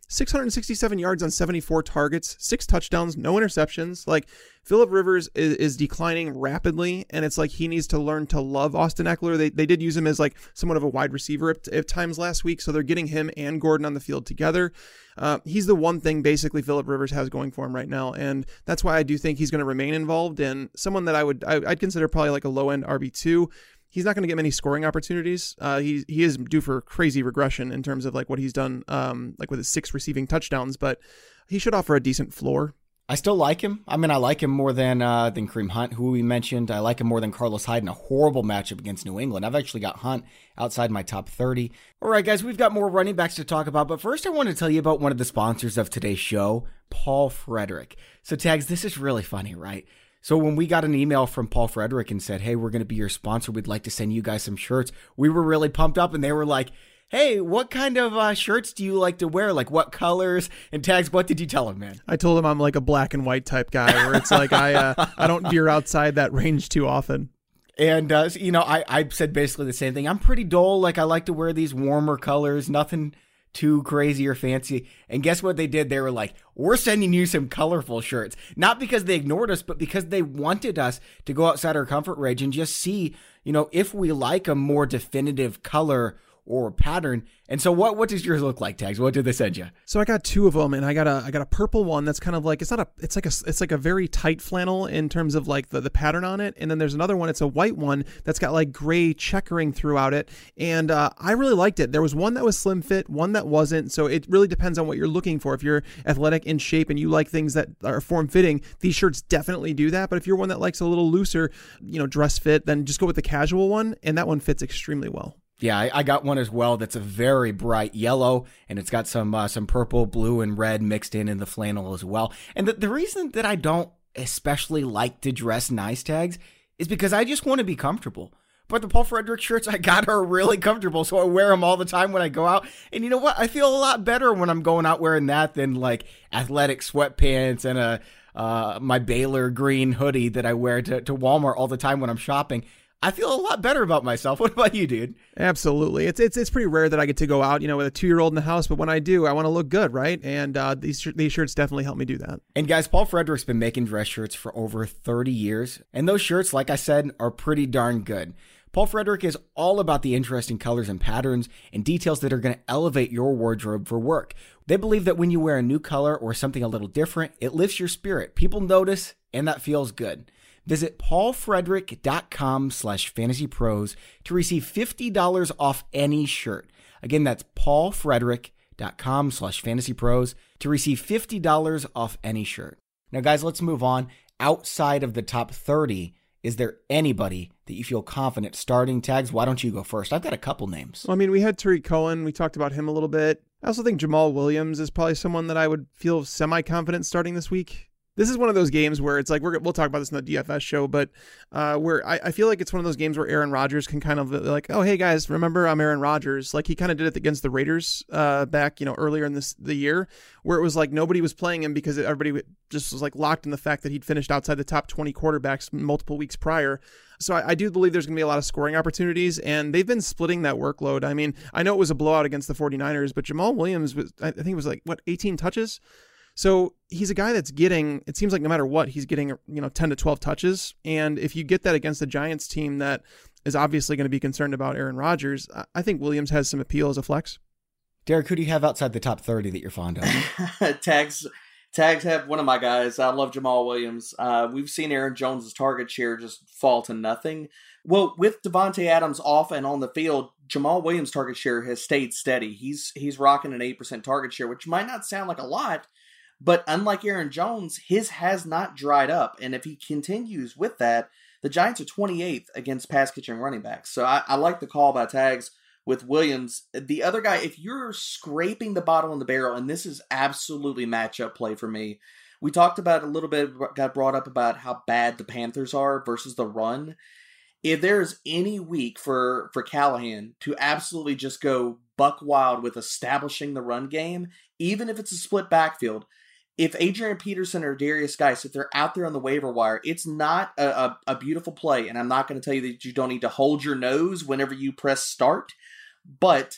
six hundred sixty-seven yards on seventy-four targets, six touchdowns, no interceptions. Like, Phillip Rivers is, is declining rapidly, and it's like he needs to learn to love Austin Eckler. They they did use him as like somewhat of a wide receiver at, at times last week, so they're getting him and Gordon on the field together. Uh, he's the one thing basically Phillip Rivers has going for him right now, and that's why I do think he's going to remain involved. And someone that I would I, I'd consider probably like a low end R B two. He's not going to get many scoring opportunities. Uh, he he is due for crazy regression in terms of like what he's done, um, like with his six receiving touchdowns, but he should offer a decent floor. I still like him. I mean, I like him more than uh, than Kareem Hunt, who we mentioned. I like him more than Carlos Hyde in a horrible matchup against New England. I've actually got Hunt outside my top thirty. All right, guys, we've got more running backs to talk about, but first I want to tell you about one of the sponsors of today's show, Paul Frederick. So, Tags, this is really funny, right? So when we got an email from Paul Frederick and said, hey, we're going to be your sponsor, we'd like to send you guys some shirts, we were really pumped up, and they were like, hey, what kind of uh, shirts do you like to wear? Like, what colors? And Tags, what did you tell him, man? I told him I'm like a black and white type guy, where it's like I uh, I don't veer outside that range too often. And, uh, you know, I, I said basically the same thing. I'm pretty dull. Like, I like to wear these warmer colors, nothing too crazy or fancy. And guess what they did? They were like, we're sending you some colorful shirts. Not because they ignored us, but because they wanted us to go outside our comfort range and just see, you know, if we like a more definitive color or pattern. And so what what does yours look like, Tags? What did they send you? So I got two of them, and I got a I got a purple one that's kind of like, it's not a it's like a it's like a very tight flannel in terms of like the, the pattern on it. And then there's another one, it's a white one that's got like gray checkering throughout it. And uh, I really liked it. There was one that was slim fit, one that wasn't. So it really depends on what you're looking for. If you're athletic, in shape, and you like things that are form fitting, these shirts definitely do that. But if you're one that likes a little looser, you know, dress fit, then just go with the casual one, and that one fits extremely well. Yeah, I, I got one as well that's a very bright yellow, and it's got some uh, some purple, blue, and red mixed in in the flannel as well. And the, the reason that I don't especially like to dress nice, Tags, is because I just want to be comfortable. But the Paul Frederick shirts I got are really comfortable, so I wear them all the time when I go out. And you know what? I feel a lot better when I'm going out wearing that than like athletic sweatpants and a uh, my Baylor green hoodie that I wear to, to Walmart all the time when I'm shopping. I feel a lot better about myself. What about you, dude? Absolutely. It's it's it's pretty rare that I get to go out, you know, with a two-year-old in the house, but when I do, I want to look good, right? And uh, these these shirts definitely help me do that. And guys, Paul Frederick's been making dress shirts for over thirty years, and those shirts, like I said, are pretty darn good. Paul Frederick is all about the interesting colors and patterns and details that are going to elevate your wardrobe for work. They believe that when you wear a new color or something a little different, it lifts your spirit. People notice, and that feels good. Visit paulfrederick.com slash fantasypros to receive fifty dollars off any shirt. Again, that's paulfrederick.com slash fantasypros to receive fifty dollars off any shirt. Now, guys, let's move on. Outside of the top thirty, is there anybody that you feel confident starting? Tags, why don't you go first? I've got a couple names. Well, I mean, we had Tariq Cohen. We talked about him a little bit. I also think Jamal Williams is probably someone that I would feel semi-confident starting this week. This is one of those games where it's like, we're, we'll talk about this in the D F S show, but uh, where I, I feel like it's one of those games where Aaron Rodgers can kind of like, oh, hey guys, remember I'm Aaron Rodgers. Like he kind of did it against the Raiders uh, back, you know, earlier in this the year, where it was like nobody was playing him because everybody just was like locked in the fact that he'd finished outside the top twenty quarterbacks multiple weeks prior. So I, I do believe there's going to be a lot of scoring opportunities, and they've been splitting that workload. I mean, I know it was a blowout against the 49ers, but Jamal Williams was, I think it was like, what, eighteen touches? So he's a guy that's getting, it seems like no matter what, he's getting, you know, ten to twelve touches. And if you get that against the Giants team that is obviously going to be concerned about Aaron Rodgers, I think Williams has some appeal as a flex. Derek, who do you have outside the top thirty that you're fond of? Tags Tags have one of my guys. I love Jamal Williams. Uh, we've seen Aaron Jones' target share just fall to nothing. Well, with Devontae Adams off and on the field, Jamal Williams' target share has stayed steady. He's he's rocking an eight percent target share, which might not sound like a lot, but unlike Aaron Jones, his has not dried up. And if he continues with that, the Giants are twenty-eighth against pass catching running backs. So I, I like the call by Tags with Williams. The other guy, if you're scraping the bottom of the barrel, and this is absolutely matchup play for me. We talked about a little bit, got brought up about how bad the Panthers are versus the run. If there's any week for, for Callahan to absolutely just go buck wild with establishing the run game, even if it's a split backfield, if Adrian Peterson or Darius Geis, if they're out there on the waiver wire, it's not a, a, a beautiful play. And I'm not going to tell you that you don't need to hold your nose whenever you press start. But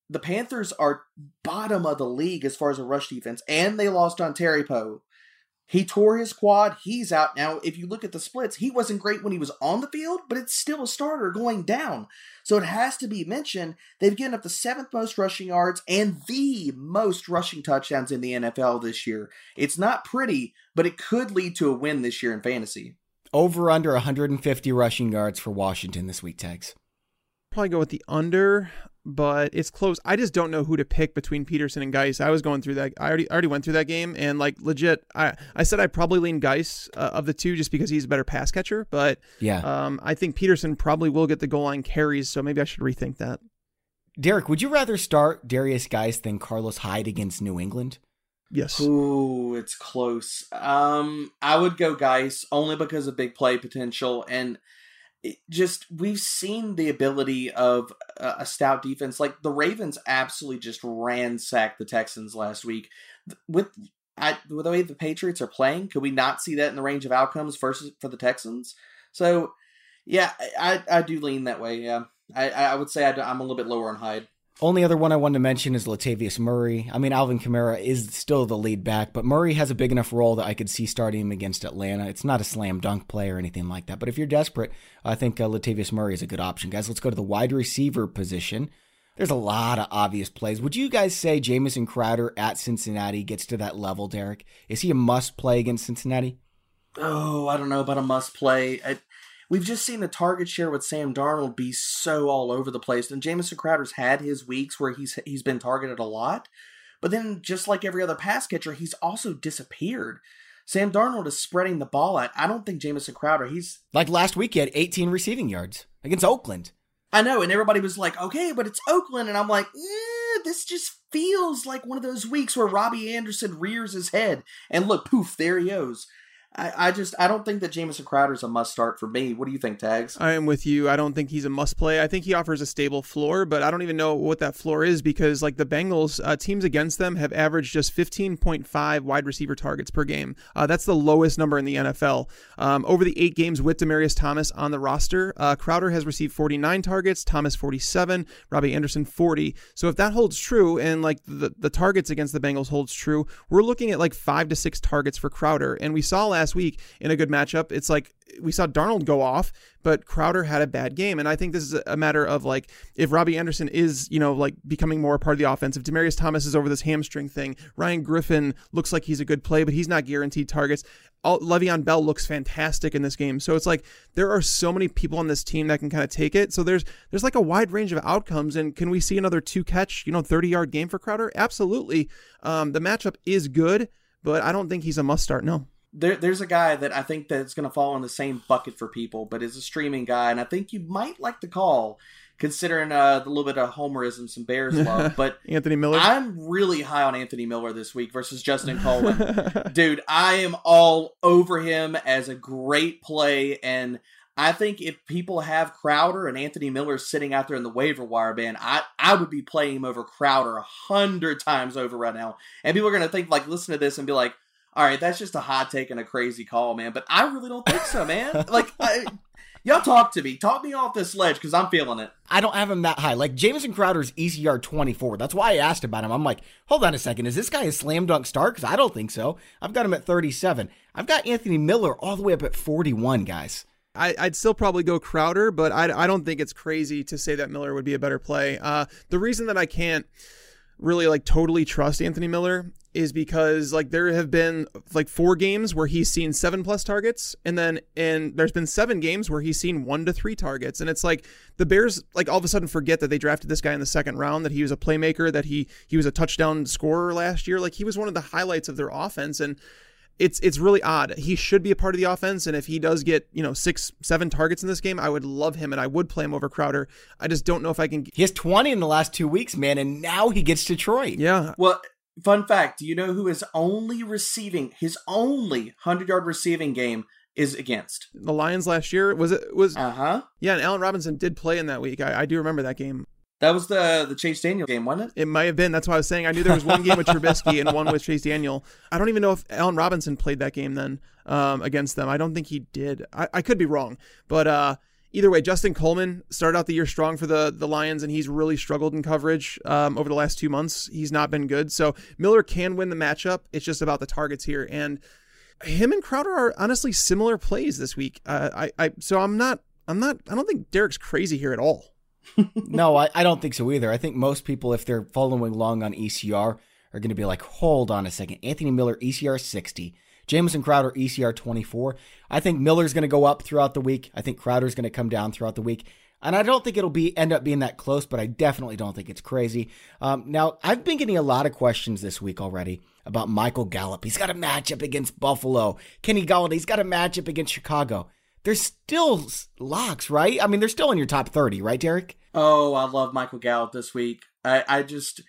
the Panthers are bottom of the league as far as a rush defense, and they lost on Terry Poe. He tore his quad. He's out now. If you look at the splits, he wasn't great when he was on the field, but it's still a starter going down. So it has to be mentioned. They've given up the seventh most rushing yards and the most rushing touchdowns in the N F L this year. It's not pretty, but it could lead to a win this year in fantasy. Over under one hundred fifty rushing yards for Washington this week, Tags. Probably go with the under, but it's close. I just don't know who to pick between Peterson and Geis. I was going through that. I already I already went through that game, and like legit, I, I said I'd probably lean Geis uh, of the two just because he's a better pass catcher. But yeah, um, I think Peterson probably will get the goal line carries, so maybe I should rethink that. Derek, would you rather start Darius Geis than Carlos Hyde against New England? Yes. Ooh, it's close. Um, I would go Geis only because of big play potential and. It just we've seen the ability of a, a stout defense. Like the Ravens absolutely just ransacked the Texans last week. With, I, with the way the Patriots are playing, could we not see that in the range of outcomes versus for the Texans? So, yeah, I, I do lean that way. Yeah, I, I would say I, I'm a little bit lower on Hyde. Only other one I wanted to mention is Latavius Murray. I mean, Alvin Kamara is still the lead back, but Murray has a big enough role that I could see starting him against Atlanta. It's not a slam dunk play or anything like that, but if you're desperate, I think uh, Latavius Murray is a good option. Guys, let's go to the wide receiver position. There's a lot of obvious plays. Would you guys say Jamison Crowder at Cincinnati gets to that level, Derek? Is he a must play against Cincinnati? Oh, I don't know about a must play. I, We've just seen the target share with Sam Darnold be so all over the place. And Jamison Crowder's had his weeks where he's he's been targeted a lot. But then, just like every other pass catcher, he's also disappeared. Sam Darnold is spreading the ball out. I don't think Jamison Crowder, he's... Like last week, he had eighteen receiving yards against Oakland. I know, and everybody was like, okay, but it's Oakland. And I'm like, eh, this just feels like one of those weeks where Robbie Anderson rears his head. And look, poof, there he goes. I, I just, I don't think that Jamison Crowder is a must start for me. What do you think, Tags? I am with you. I don't think he's a must play. I think he offers a stable floor, but I don't even know what that floor is because like the Bengals, uh, teams against them have averaged just fifteen point five wide receiver targets per game. Uh, that's the lowest number in the N F L. Um, over the eight games with Demaryius Thomas on the roster, uh, Crowder has received forty-nine targets, Thomas forty-seven, Robbie Anderson forty. So if that holds true and like the, the targets against the Bengals holds true, we're looking at like five to six targets for Crowder. And we saw last week in a good matchup, it's like we saw Darnold go off, but Crowder had a bad game. And I think this is a matter of like, if Robbie Anderson is, you know, like becoming more a part of the offense, if Demaryius Thomas is over this hamstring thing, Ryan Griffin looks like he's a good play, but he's not guaranteed targets. All, Le'Veon Bell looks fantastic in this game. So it's like, there are so many people on this team that can kind of take it. So there's, there's like a wide range of outcomes. And can we see another two catch, you know, thirty yard game for Crowder? Absolutely. Um, the matchup is good, but I don't think he's a must start. No. There, there's a guy that I think that's going to fall in the same bucket for people, but is a streaming guy, and I think you might like the call, considering uh, the little bit of homerism some Bears love. But Anthony Miller, I'm really high on Anthony Miller this week versus Justin Coleman. Dude, I am all over him as a great play, and I think if people have Crowder and Anthony Miller sitting out there in the waiver wire ban, I, I would be playing him over Crowder a hundred times over right now. And people are going to think, like, listen to this and be like, all right, that's just a hot take and a crazy call, man. But I really don't think so, man. Like, I, y'all talk to me. Talk me off this ledge because I'm feeling it. I don't have him that high. Like, Jamison Crowder's E C R twenty-four. That's why I asked about him. I'm like, hold on a second. Is this guy a slam dunk start? Because I don't think so. I've got him at thirty-seven. I've got Anthony Miller all the way up at forty-one, guys. I, I'd still probably go Crowder, but I, I don't think it's crazy to say that Miller would be a better play. Uh, the reason that I can't really like totally trust Anthony Miller is because like there have been like four games where he's seen seven plus targets, and then and there's been seven games where he's seen one to three targets, and it's like the Bears like all of a sudden forget that they drafted this guy in the second round, that he was a playmaker, that he he was a touchdown scorer last year. Like he was one of the highlights of their offense, and it's it's really odd. He should be a part of the offense, and if he does get, you know, six, seven targets in this game, I would love him, and I would play him over Crowder. I just don't know if I can. He has twenty in the last two weeks, man, and now he gets Detroit. Yeah. Well, fun fact, do you know who is only receiving, his only hundred-yard receiving game is against? The Lions last year? Was it? was Uh-huh. Yeah, and Allen Robinson did play in that week. I, I do remember that game. That was the the Chase Daniel game, wasn't it? It might have been. That's why I was saying I knew there was one game with Trubisky and one with Chase Daniel. I don't even know if Allen Robinson played that game then um, against them. I don't think he did. I, I could be wrong. But uh, either way, Justin Coleman started out the year strong for the, the Lions, and he's really struggled in coverage um, over the last two months. He's not been good. So Miller can win the matchup. It's just about the targets here. And him and Crowder are honestly similar plays this week. Uh, I, I so I'm not I'm not I don't think Derek's crazy here at all. No, I, I don't think so either. I think most people, if they're following along on E C R, are going to be like, hold on a second. Anthony Miller, E C R sixty. Jamison Crowder, E C R twenty-four. I think Miller's going to go up throughout the week. I think Crowder's going to come down throughout the week. And I don't think it'll be end up being that close, but I definitely don't think it's crazy. Um, now, I've been getting a lot of questions this week already about Michael Gallup. He's got a matchup against Buffalo. Kenny Galladay's got a matchup against Chicago. There's still locks, right? I mean, they're still in your top thirty, right, Derek? Oh, I love Michael Gallup this week. I, I just...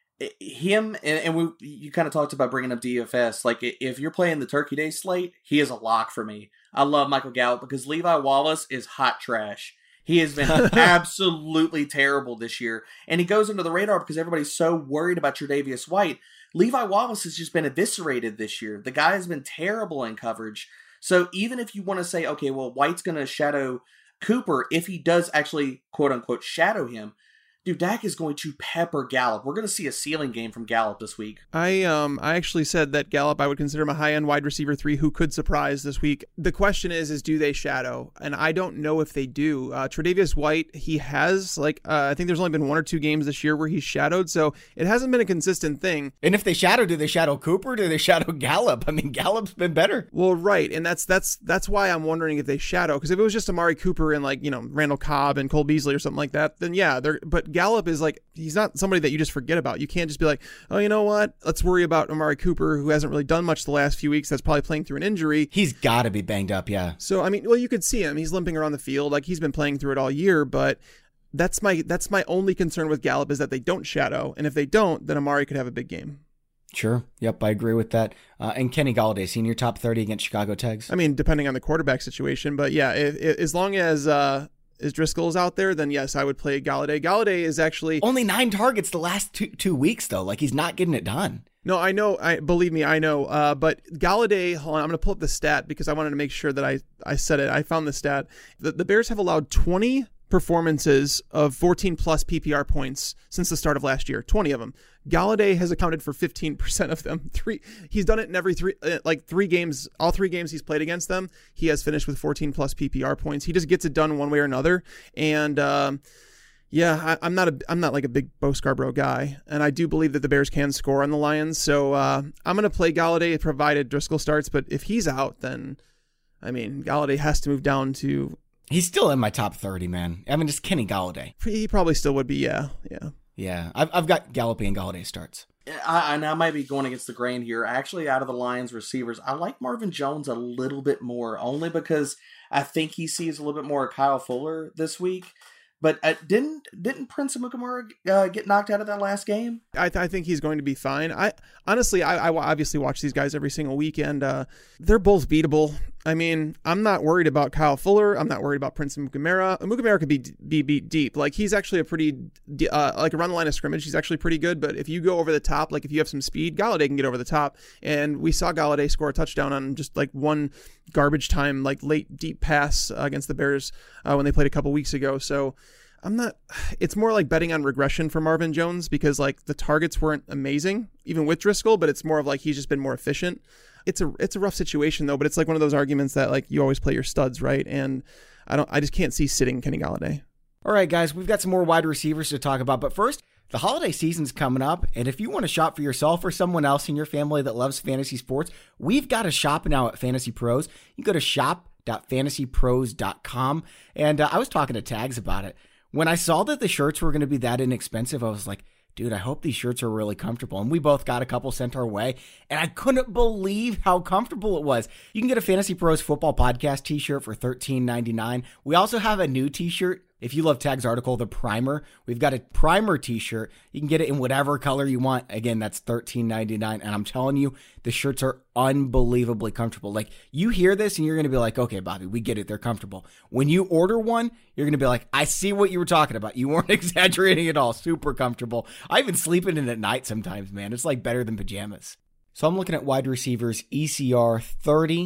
Him, and, and we you kind of talked about bringing up D F S. Like, if you're playing the Turkey Day slate, he is a lock for me. I love Michael Gallup because Levi Wallace is hot trash. He has been absolutely terrible this year. And he goes under the radar because everybody's so worried about Tre'Davious White. Levi Wallace has just been eviscerated this year. The guy has been terrible in coverage. So even if you want to say, okay, well, White's going to shadow Cooper, if he does actually, quote unquote, shadow him, dude, Dak is going to pepper Gallup. We're going to see a ceiling game from Gallup this week. I um I actually said that Gallup, I would consider him a high-end wide receiver three who could surprise this week. The question is, is do they shadow? And I don't know if they do. Uh, Tre'Davious White, he has, like, uh, I think there's only been one or two games this year where he's shadowed, so it hasn't been a consistent thing. And if they shadow, do they shadow Cooper? Do they shadow Gallup? I mean, Gallup's been better. Well, right, and that's that's that's why I'm wondering if they shadow, because if it was just Amari Cooper and, like, you know, Randall Cobb and Cole Beasley or something like that, then yeah, they're but Gallup is like, he's not somebody that you just forget about. You can't just be like, oh, you know what? Let's worry about Amari Cooper, who hasn't really done much the last few weeks. That's probably playing through an injury. He's got to be banged up, yeah. So, I mean, well, you could see him. He's limping around the field. Like, he's been playing through it all year, but that's my that's my only concern with Gallup is that they don't shadow. And if they don't, then Amari could have a big game. Sure. Yep, I agree with that. Uh, and Kenny Galladay, senior top thirty against Chicago Tags. I mean, depending on the quarterback situation, but yeah, if, if, as long as uh, as Driscoll's out there, then yes, I would play Galladay. Galladay is actually only nine targets the last two two weeks though. Like, he's not getting it done. No, I know. I believe me, I know. Uh, but Galladay, hold on, I'm going to pull up the stat because I wanted to make sure that I I said it. I found the stat. The, the Bears have allowed twenty performances of fourteen plus P P R points since the start of last year. twenty of them. Galladay has accounted for fifteen percent of them. Three, he's done it in every three, uh, like three games, all three games he's played against them. He has finished with fourteen plus P P R points. He just gets it done one way or another. And um, yeah, I, I'm not a, I'm not like a big Bo Scarborough guy, and I do believe that the Bears can score on the Lions. So uh, I'm going to play Galladay provided Driscoll starts. But if he's out, then I mean, Galladay has to move down to. He's still in my top thirty, man. I mean, just Kenny Galladay. He probably still would be, yeah, yeah. Yeah, I've I've got Gallup and Galladay starts. I, and I might be going against the grain here. Actually, out of the Lions receivers, I like Marvin Jones a little bit more, only because I think he sees a little bit more of Kyle Fuller this week. But uh, didn't didn't Prince Amukamara uh, get knocked out of that last game? I, th- I think he's going to be fine. I honestly, I, I obviously watch these guys every single weekend. Uh, they're both beatable. I mean, I'm not worried about Kyle Fuller. I'm not worried about Prince Amukamara. Amukamara could be be beat deep. Like, he's actually a pretty uh, like around the line of scrimmage. He's actually pretty good. But if you go over the top, like if you have some speed, Galladay can get over the top. And we saw Galladay score a touchdown on just like one garbage time, like late deep pass uh, against the Bears uh, when they played a couple weeks ago. So. I'm not, it's more like betting on regression for Marvin Jones because like the targets weren't amazing, even with Driscoll, but it's more of like he's just been more efficient. It's a it's a rough situation though, but it's like one of those arguments that like you always play your studs, right? And I don't I just can't see sitting Kenny Galladay. All right, guys, we've got some more wide receivers to talk about, but first, the holiday season's coming up, and if you want to shop for yourself or someone else in your family that loves fantasy sports, we've got a shop now at Fantasy Pros. You go to shop dot fantasy pros dot com, and uh, I was talking to Tags about it. When I saw that the shirts were going to be that inexpensive, I was like, dude, I hope these shirts are really comfortable. And we both got a couple sent our way, and I couldn't believe how comfortable it was. You can get a Fantasy Pros Football Podcast t-shirt for thirteen ninety-nine. We also have a new t-shirt. If you love Tag's article, The Primer, we've got a primer t-shirt. You can get it in whatever color you want. Again, that's thirteen ninety-nine. And I'm telling you, the shirts are unbelievably comfortable. Like, you hear this and you're going to be like, okay, Bobby, we get it. They're comfortable. When you order one, you're going to be like, I see what you were talking about. You weren't exaggerating at all. Super comfortable. I even sleep in it at night sometimes, man. It's like better than pajamas. So I'm looking at wide receivers, E C R thirty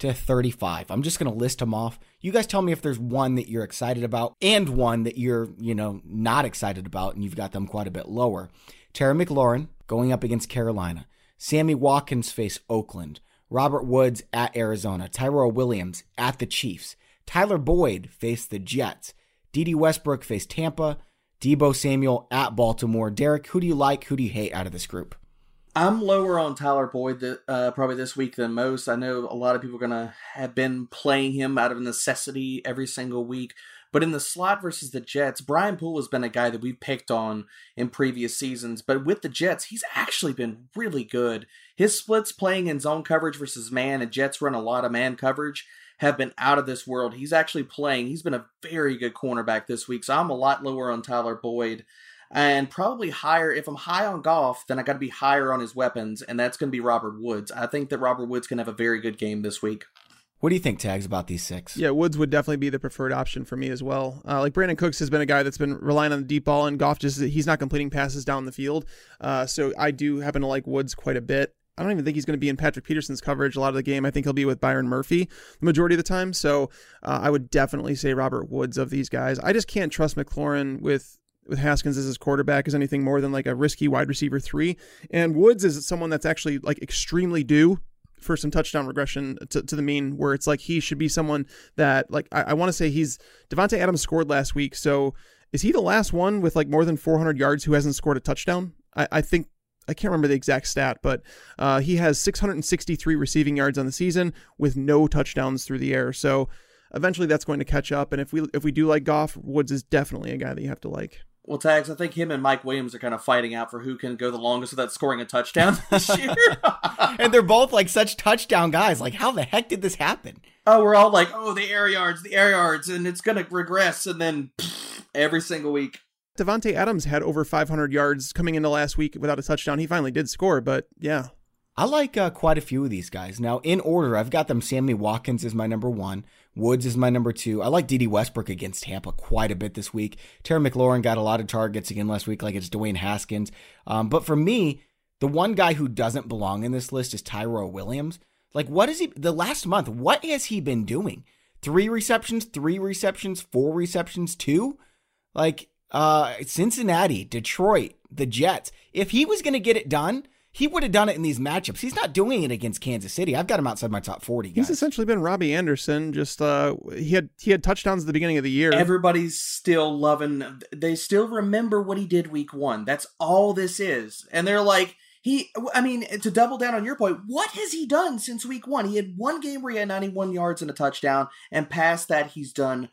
to thirty-five. I'm just going to list them off. You guys tell me if there's one that you're excited about and one that you're, you know, not excited about, and you've got them quite a bit lower. Terry McLaurin going up against Carolina. Sammy Watkins face Oakland. Robert Woods at Arizona. Tyrell Williams at the Chiefs. Tyler Boyd face the Jets. Dede Westbrook face Tampa. Deebo Samuel at Baltimore. Derek, who do you like? Who do you hate out of this group? I'm lower on Tyler Boyd th- uh, probably this week than most. I know a lot of people are going to have been playing him out of necessity every single week. But in the slot versus the Jets, Brian Poole has been a guy that we've picked on in previous seasons. But with the Jets, he's actually been really good. His splits playing in zone coverage versus man, and Jets run a lot of man coverage, have been out of this world. He's actually playing. He's been a very good cornerback this week. So I'm a lot lower on Tyler Boyd. And probably higher, if I'm high on Goff, then I got to be higher on his weapons, and that's going to be Robert Woods. I think that Robert Woods can have a very good game this week. What do you think, Tags, about these six? Yeah, Woods would definitely be the preferred option for me as well. Uh, like Brandon Cooks has been a guy that's been relying on the deep ball, and Goff just he's not completing passes down the field. Uh, so I do happen to like Woods quite a bit. I don't even think he's going to be in Patrick Peterson's coverage a lot of the game. I think he'll be with Byron Murphy the majority of the time. So uh, I would definitely say Robert Woods of these guys. I just can't trust McLaurin with with Haskins as his quarterback as anything more than like a risky wide receiver three. And Woods is someone that's actually like extremely due for some touchdown regression to, to the mean, where it's like he should be someone that like, I, I want to say he's Devontae Adams scored last week. So is he the last one with like more than four hundred yards who hasn't scored a touchdown? I, I think, I can't remember the exact stat, but uh, he has six hundred sixty-three receiving yards on the season with no touchdowns through the air. So eventually that's going to catch up. And if we, if we do like Goff, Woods is definitely a guy that you have to like. Well, Tags, I think him and Mike Williams are kind of fighting out for who can go the longest without scoring a touchdown this year. And they're both like such touchdown guys. Like, how the heck did this happen? Oh, we're all like, oh, the air yards, the air yards, and it's going to regress, and then pff, every single week. Devontae Adams had over five hundred yards coming into last week without a touchdown. He finally did score, but yeah. I like uh, quite a few of these guys. Now, in order, I've got them. Sammy Watkins is my number one. Woods is my number two. I like Dede Westbrook against Tampa quite a bit this week. Terry McLaurin got a lot of targets again last week, like it's Dwayne Haskins. Um, but for me, the one guy who doesn't belong in this list is Tyrell Williams. Like, what is he, the last month, what has he been doing? Three receptions, three receptions, four receptions, two? Like, uh, Cincinnati, Detroit, the Jets. If he was going to get it done, he would have done it in these matchups. He's not doing it against Kansas City. I've got him outside my top forty, guys. He's essentially been Robbie Anderson. Just uh, he had he had touchdowns at the beginning of the year. Everybody's still loving. They still remember what he did week one. That's all this is. And they're like, he. I mean, to double down on your point, what has he done since week one? He had one game where he had ninety-one yards and a touchdown, and past that, he's done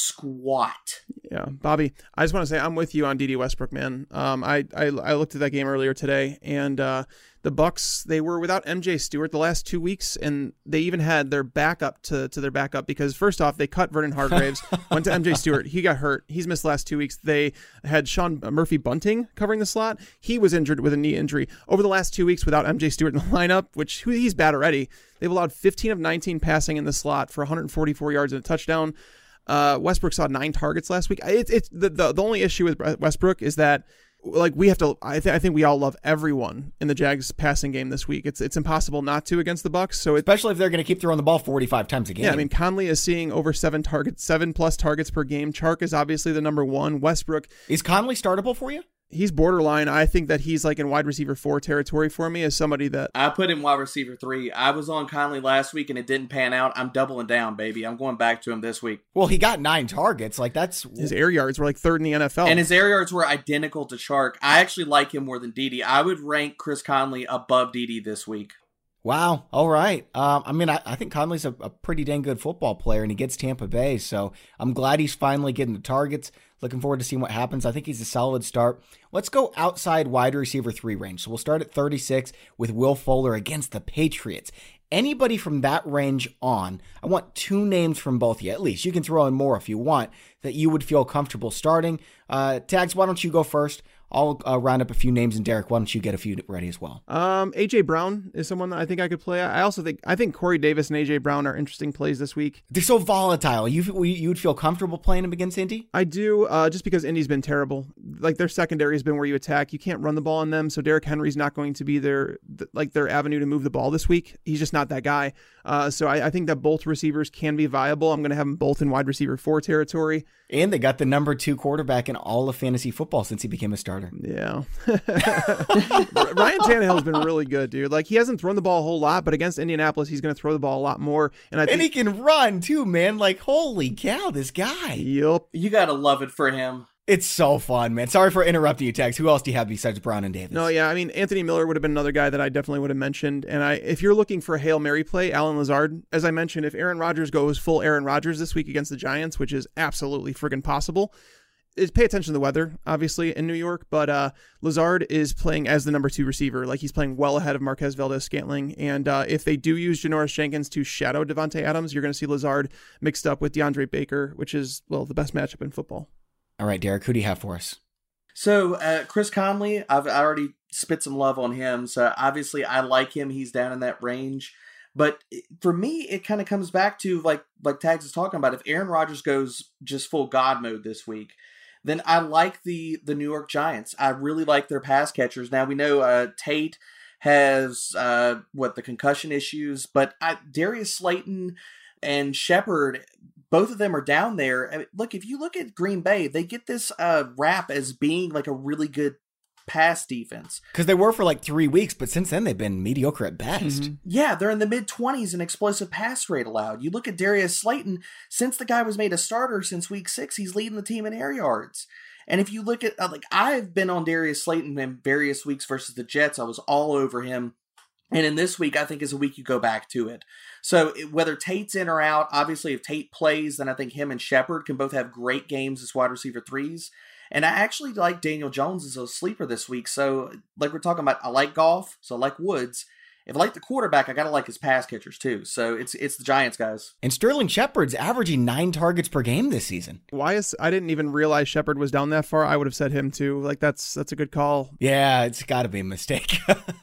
squat. Yeah, Bobby, I just want to say I'm with you on Dede Westbrook, man. Um, I, I I looked at that game earlier today, and uh, the Bucks, they were without M J Stewart the last two weeks, and they even had their backup to, to their backup because first off, they cut Vernon Hargreaves, went to M J Stewart. He got hurt. He's missed the last two weeks. They had Sean Murphy Bunting covering the slot. He was injured with a knee injury. Over the last two weeks without M J Stewart in the lineup, which he's bad already, they've allowed fifteen of nineteen passing in the slot for one hundred forty-four yards and a touchdown. Uh, Westbrook saw nine targets last week. It's it's the, the the only issue with Westbrook is that like we have to. I think I think we all love everyone in the Jags passing game this week. It's it's impossible not to against the Bucks. So it, especially if they're going to keep throwing the ball forty-five times a game. Yeah, I mean Conley is seeing over seven targets, seven plus targets per game. Chark is obviously the number one. Westbrook is Conley startable for you? He's borderline. I think that he's like in wide receiver four territory for me as somebody that I put in wide receiver three. I was on Conley last week and it didn't pan out. I'm doubling down, baby. I'm going back to him this week. Well, he got nine targets. Like that's his air yards were like third in the N F L, and his air yards were identical to Chark. I actually like him more than Dede. I would rank Chris Conley above Dede this week. Wow. All right. Um, I mean, I, I think Conley's a, a pretty dang good football player, and he gets Tampa Bay, so I'm glad he's finally getting the targets. Looking forward to seeing what happens. I think he's a solid start. Let's go outside wide receiver three range. So we'll start at thirty-six with Will Fuller against the Patriots. Anybody from that range on, I want two names from both of you, at least. You can throw in more if you want, that you would feel comfortable starting. Uh, Tags, why don't you go first I'll uh, round up a few names, and Derek, why don't you get a few ready as well? Um, A J Brown is someone that I think I could play. I also think I think Corey Davis and A J Brown are interesting plays this week. They're so volatile. You you would feel comfortable playing them against Indy? I do, uh, just because Indy's been terrible. Like, their secondary has been where you attack. You can't run the ball on them, so Derrick Henry's not going to be their like their avenue to move the ball this week. He's just not that guy. Uh, so I, I think that both receivers can be viable. I'm going to have them both in wide receiver four territory. And they got the number two quarterback in all of fantasy football since he became a starter. Yeah. Ryan Tannehill's been really good, dude. Like, he hasn't thrown the ball a whole lot, but against Indianapolis, he's going to throw the ball a lot more. And I think and he can run too, man. Like, holy cow, this guy. Yep. You got to love it for him. It's so fun, man. Sorry for interrupting you, Tex. Who else do you have besides Brown and Davis? No, yeah, I mean, Anthony Miller would have been another guy that I definitely would have mentioned. And I, if you're looking for a Hail Mary play, Allen Lazard, as I mentioned, if Aaron Rodgers goes full Aaron Rodgers this week against the Giants, which is absolutely friggin' possible, is pay attention to the weather, obviously, in New York. But uh, Lazard is playing as the number two receiver. Like, he's playing well ahead of Marquez Valdez-Scantling. And uh, if they do use Janoris Jenkins to shadow Devontae Adams, you're going to see Lazard mixed up with DeAndre Baker, which is, well, the best matchup in football. All right, Derek, who do you have for us? So, uh, Chris Conley, I've I already spit some love on him. So, obviously, I like him. He's down in that range. But for me, it kind of comes back to, like like Tags is talking about, if Aaron Rodgers goes just full God mode this week, then I like the, the New York Giants. I really like their pass catchers. Now, we know uh, Tate has, uh, what, the concussion issues. But I, Darius Slayton and Shepard, both of them are down there. I mean, look, if you look at Green Bay, they get this uh, rap as being like a really good pass defense. Because they were for like three weeks, but since then they've been mediocre at best. Mm-hmm. Yeah, they're in the mid-twenties in explosive pass rate allowed. You look at Darius Slayton, since the guy was made a starter since week six, he's leading the team in air yards. And if you look at, uh, like, I've been on Darius Slayton in various weeks versus the Jets. I was all over him. And in this week, I think is a week you go back to it. So it, whether Tate's in or out, obviously if Tate plays, then I think him and Shepard can both have great games as wide receiver threes. And I actually like Daniel Jones as a sleeper this week. So like we're talking about, I like Goff, so I like Woods. If I like the quarterback, I got to like his pass catchers too. So it's it's the Giants, guys. And Sterling Shepard's averaging nine targets per game this season. Why is I didn't even realize Shepard was down that far. I would have said him too. Like that's that's a good call. Yeah, it's got to be a mistake.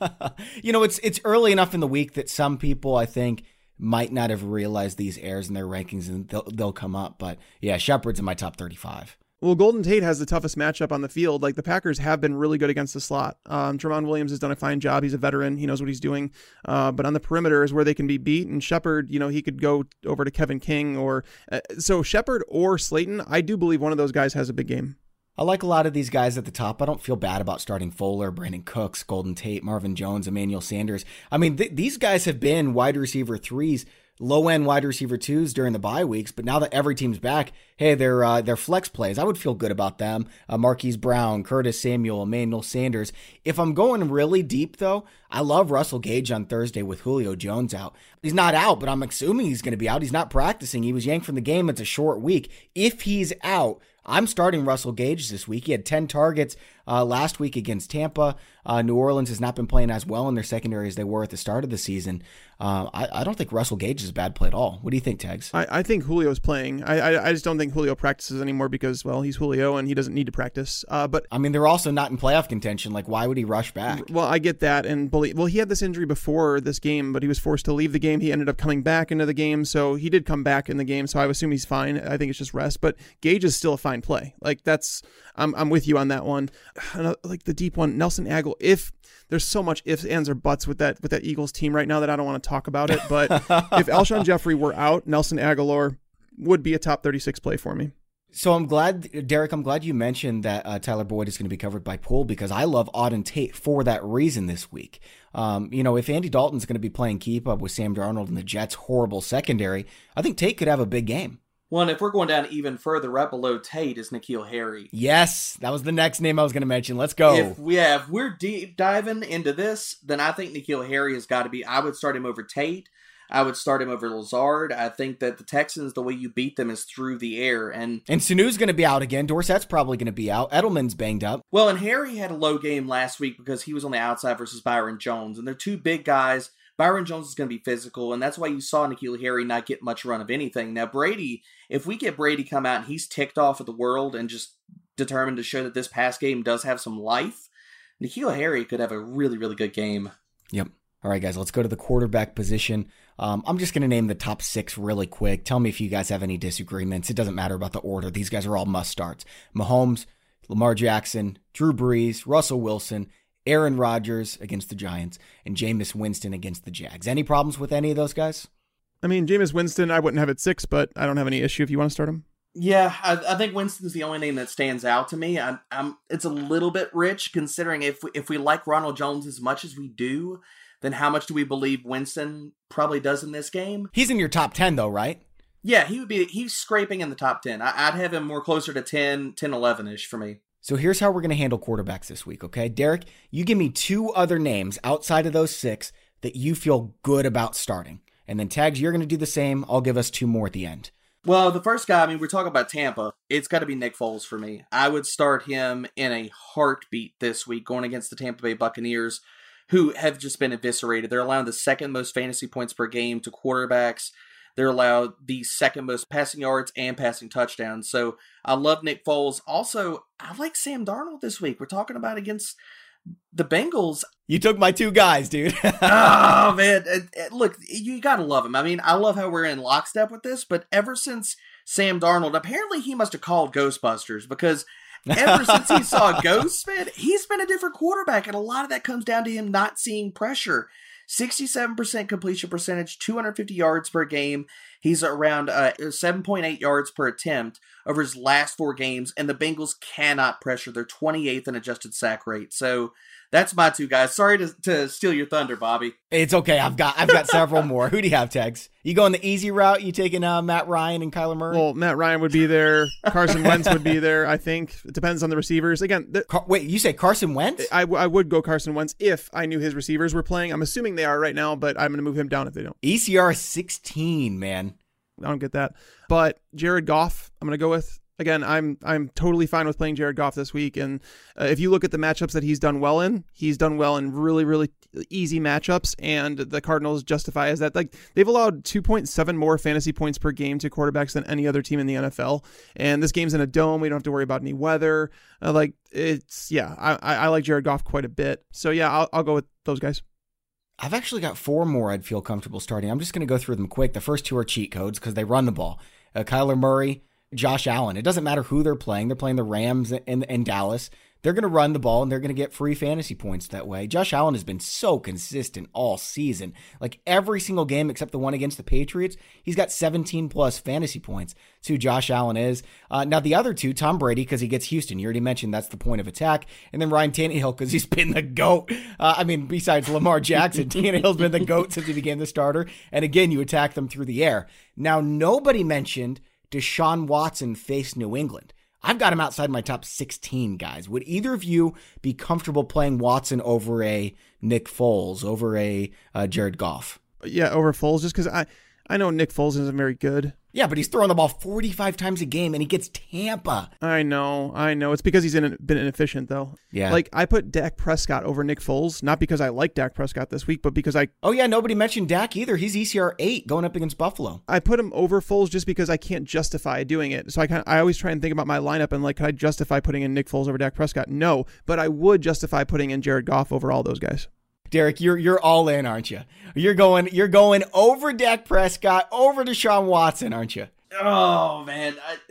You know, it's it's early enough in the week that some people, I think, might not have realized these errors in their rankings, and they'll they'll come up. But yeah, Shepard's in my top thirty-five. Well, Golden Tate has the toughest matchup on the field. Like, the Packers have been really good against the slot. Um, Tramon Williams has done a fine job. He's a veteran. He knows what he's doing. Uh, but on the perimeter is where they can be beat. And Shepard, you know, he could go over to Kevin King or uh, so Shepard or Slayton. I do believe one of those guys has a big game. I like a lot of these guys at the top. I don't feel bad about starting Fuller, Brandon Cooks, Golden Tate, Marvin Jones, Emmanuel Sanders. I mean, th- these guys have been wide receiver threes, low-end wide receiver twos during the bye weeks, but now that every team's back, hey, they're uh, they're flex plays. I would feel good about them. Uh, Marquise Brown, Curtis Samuel, Emmanuel Sanders. If I'm going really deep, though, I love Russell Gage on Thursday with Julio Jones out. He's not out, but I'm assuming he's going to be out. He's not practicing. He was yanked from the game. It's a short week. If he's out, I'm starting Russell Gage this week. He had ten targets uh, last week against Tampa. Uh, New Orleans has not been playing as well in their secondary as they were at the start of the season. Uh, I, I don't think Russell Gage is a bad play at all. What do you think, Tags? I, I think Julio's playing. I, I I just don't think Julio practices anymore because, well, he's Julio and he doesn't need to practice. Uh, but I mean, they're also not in playoff contention. Like, why would he rush back? Well, I get that. And well, he had this injury before this game, but he was forced to leave the game. He ended up coming back into the game, so he did come back in the game. So I assume he's fine. I think it's just rest. But Gage is still a fine play. Like, that's I'm I'm with you on that one. Like the deep one, Nelson Agholor. If there's so much ifs, ands, or buts with that with that Eagles team right now that I don't want to talk about it. But if Alshon Jeffrey were out, Nelson Agholor would be a top thirty-six play for me. So I'm glad, Derek, I'm glad you mentioned that uh, Tyler Boyd is going to be covered by Poole because I love Auden Tate for that reason this week. Um, you know, if Andy Dalton's going to be playing keep up with Sam Darnold and the Jets' horrible secondary, I think Tate could have a big game. Well, and if we're going down even further, right below Tate is N'Keal Harry. Yes, that was the next name I was going to mention. Let's go. If, yeah, if we're deep diving into this, then I think N'Keal Harry has got to be, I would start him over Tate. I would start him over Lazard. I think that the Texans, the way you beat them is through the air. And and Sanu's going to be out again. Dorsett's probably going to be out. Edelman's banged up. Well, and Harry had a low game last week because he was on the outside versus Byron Jones. And they're two big guys. Byron Jones is going to be physical, and that's why you saw N'Keal Harry not get much run of anything. Now, Brady, if we get Brady come out and he's ticked off at the world and just determined to show that this pass game does have some life, N'Keal Harry could have a really, really good game. Yep. All right, guys, let's go to the quarterback position. Um, I'm just going to name the top six really quick. Tell me if you guys have any disagreements. It doesn't matter about the order. These guys are all must starts. Mahomes, Lamar Jackson, Drew Brees, Russell Wilson, Aaron Rodgers against the Giants, and Jameis Winston against the Jags. Any problems with any of those guys? I mean, Jameis Winston, I wouldn't have at six, but I don't have any issue if you want to start him. Yeah, I, I think Winston's the only name that stands out to me. I'm, I'm, it's a little bit rich considering if we, if we like Ronald Jones as much as we do, then how much do we believe Winston probably does in this game? He's in your top ten, though, right? Yeah, he would be. He's scraping in the top ten. I, I'd have him more closer to ten, ten, eleven-ish for me. So here's how we're going to handle quarterbacks this week, okay? Derek, you give me two other names outside of those six that you feel good about starting. And then, Tags, you're going to do the same. I'll give us two more at the end. Well, the first guy, I mean, we're talking about Tampa. It's got to be Nick Foles for me. I would start him in a heartbeat this week going against the Tampa Bay Buccaneers, who have just been eviscerated. They're allowing the second most fantasy points per game to quarterbacks. They're allowed the second most passing yards and passing touchdowns. So I love Nick Foles. Also, I like Sam Darnold this week. We're talking about against the Bengals. You took my two guys, dude. Oh, man. Look, you got to love him. I mean, I love how we're in lockstep with this, but ever since Sam Darnold, apparently he must have called Ghostbusters because ever since he saw Ghosts, man, he's been a different quarterback, and a lot of that comes down to him not seeing pressure. sixty-seven percent completion percentage, two hundred fifty yards per game. He's around uh, seven point eight yards per attempt over his last four games, and the Bengals cannot pressure. They're twenty-eighth in adjusted sack rate. So that's my two guys. Sorry to, to steal your thunder, Bobby. It's okay. I've got I've got several more. Who do you have, Tegs? You going the easy route? You taking uh, Matt Ryan and Kyler Murray? Well, Matt Ryan would be there. Carson Wentz would be there, I think. It depends on the receivers. Again, the, Car- wait, you say Carson Wentz? I, w- I would go Carson Wentz if I knew his receivers were playing. I'm assuming they are right now, but I'm going to move him down if they don't. E C R sixteen, man. I don't get that. But Jared Goff, I'm going to go with. Again, I'm I'm totally fine with playing Jared Goff this week. And uh, if you look at the matchups that he's done well in, he's done well in really, really easy matchups. And the Cardinals justify as that. Like, they've allowed two point seven more fantasy points per game to quarterbacks than any other team in the N F L. And this game's in a dome. We don't have to worry about any weather. Uh, like, it's, yeah, I, I like Jared Goff quite a bit. So, yeah, I'll, I'll go with those guys. I've actually got four more I'd feel comfortable starting. I'm just going to go through them quick. The first two are cheat codes because they run the ball. Uh, Kyler Murray, Josh Allen. It doesn't matter who they're playing. They're playing the Rams in, in Dallas. They're going to run the ball, and they're going to get free fantasy points that way. Josh Allen has been so consistent all season. Like every single game except the one against the Patriots, he's got seventeen plus fantasy points. That's who Josh Allen is. Uh, now, the other two, Tom Brady, because he gets Houston. You already mentioned that's the point of attack. And then Ryan Tannehill, because he's been the GOAT. Uh, I mean, besides Lamar Jackson, Tannehill's been the GOAT since he became the starter. And again, you attack them through the air. Now, nobody mentioned Deshaun Watson face New England. I've got him outside my top sixteen, guys. Would either of you be comfortable playing Watson over a Nick Foles, over a uh, Jared Goff? Yeah, over Foles, just because I, I know Nick Foles isn't very good. Yeah, but he's throwing the ball forty-five times a game, and he gets Tampa. I know, I know. It's because he's in, been inefficient, though. Yeah. Like, I put Dak Prescott over Nick Foles, not because I like Dak Prescott this week, but because I... Oh, yeah, nobody mentioned Dak either. He's E C R eight going up against Buffalo. I put him over Foles just because I can't justify doing it. So I kind of, I always try and think about my lineup and, like, could I justify putting in Nick Foles over Dak Prescott? No, but I would justify putting in Jared Goff over all those guys. Derek, you're you're all in, aren't you? You're going you're going over Dak Prescott, over Deshaun Watson, aren't you? Oh man,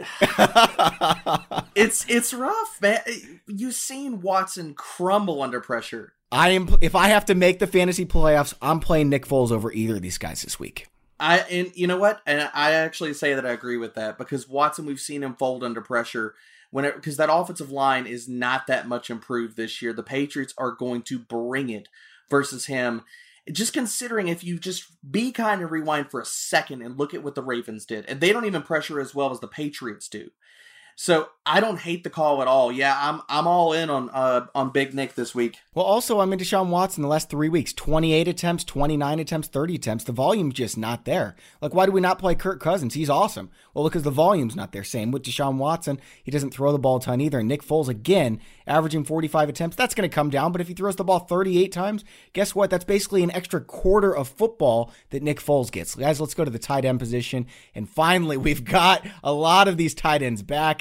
I, it's it's rough, man. You've seen Watson crumble under pressure. I am. If I have to make the fantasy playoffs, I'm playing Nick Foles over either of these guys this week. I and you know what? And I actually say that I agree with that because Watson, we've seen him fold under pressure when it, because that offensive line is not that much improved this year. The Patriots are going to bring it versus him. Just considering if you just be kind and rewind for a second and look at what the Ravens did, and they don't even pressure as well as the Patriots do. So I don't hate the call at all. Yeah, I'm I'm all in on uh, on Big Nick this week. Well, also I'm in Deshaun Watson the last three weeks. twenty-eight attempts, twenty-nine attempts, thirty attempts. The volume's just not there. Like, why do we not play Kirk Cousins? He's awesome. Well, because the volume's not there. Same with Deshaun Watson. He doesn't throw the ball a ton either. And Nick Foles, again, averaging forty-five attempts. That's going to come down. But if he throws the ball thirty-eight times, guess what? That's basically an extra quarter of football that Nick Foles gets. Guys, let's go to the tight end position. And finally, we've got a lot of these tight ends back.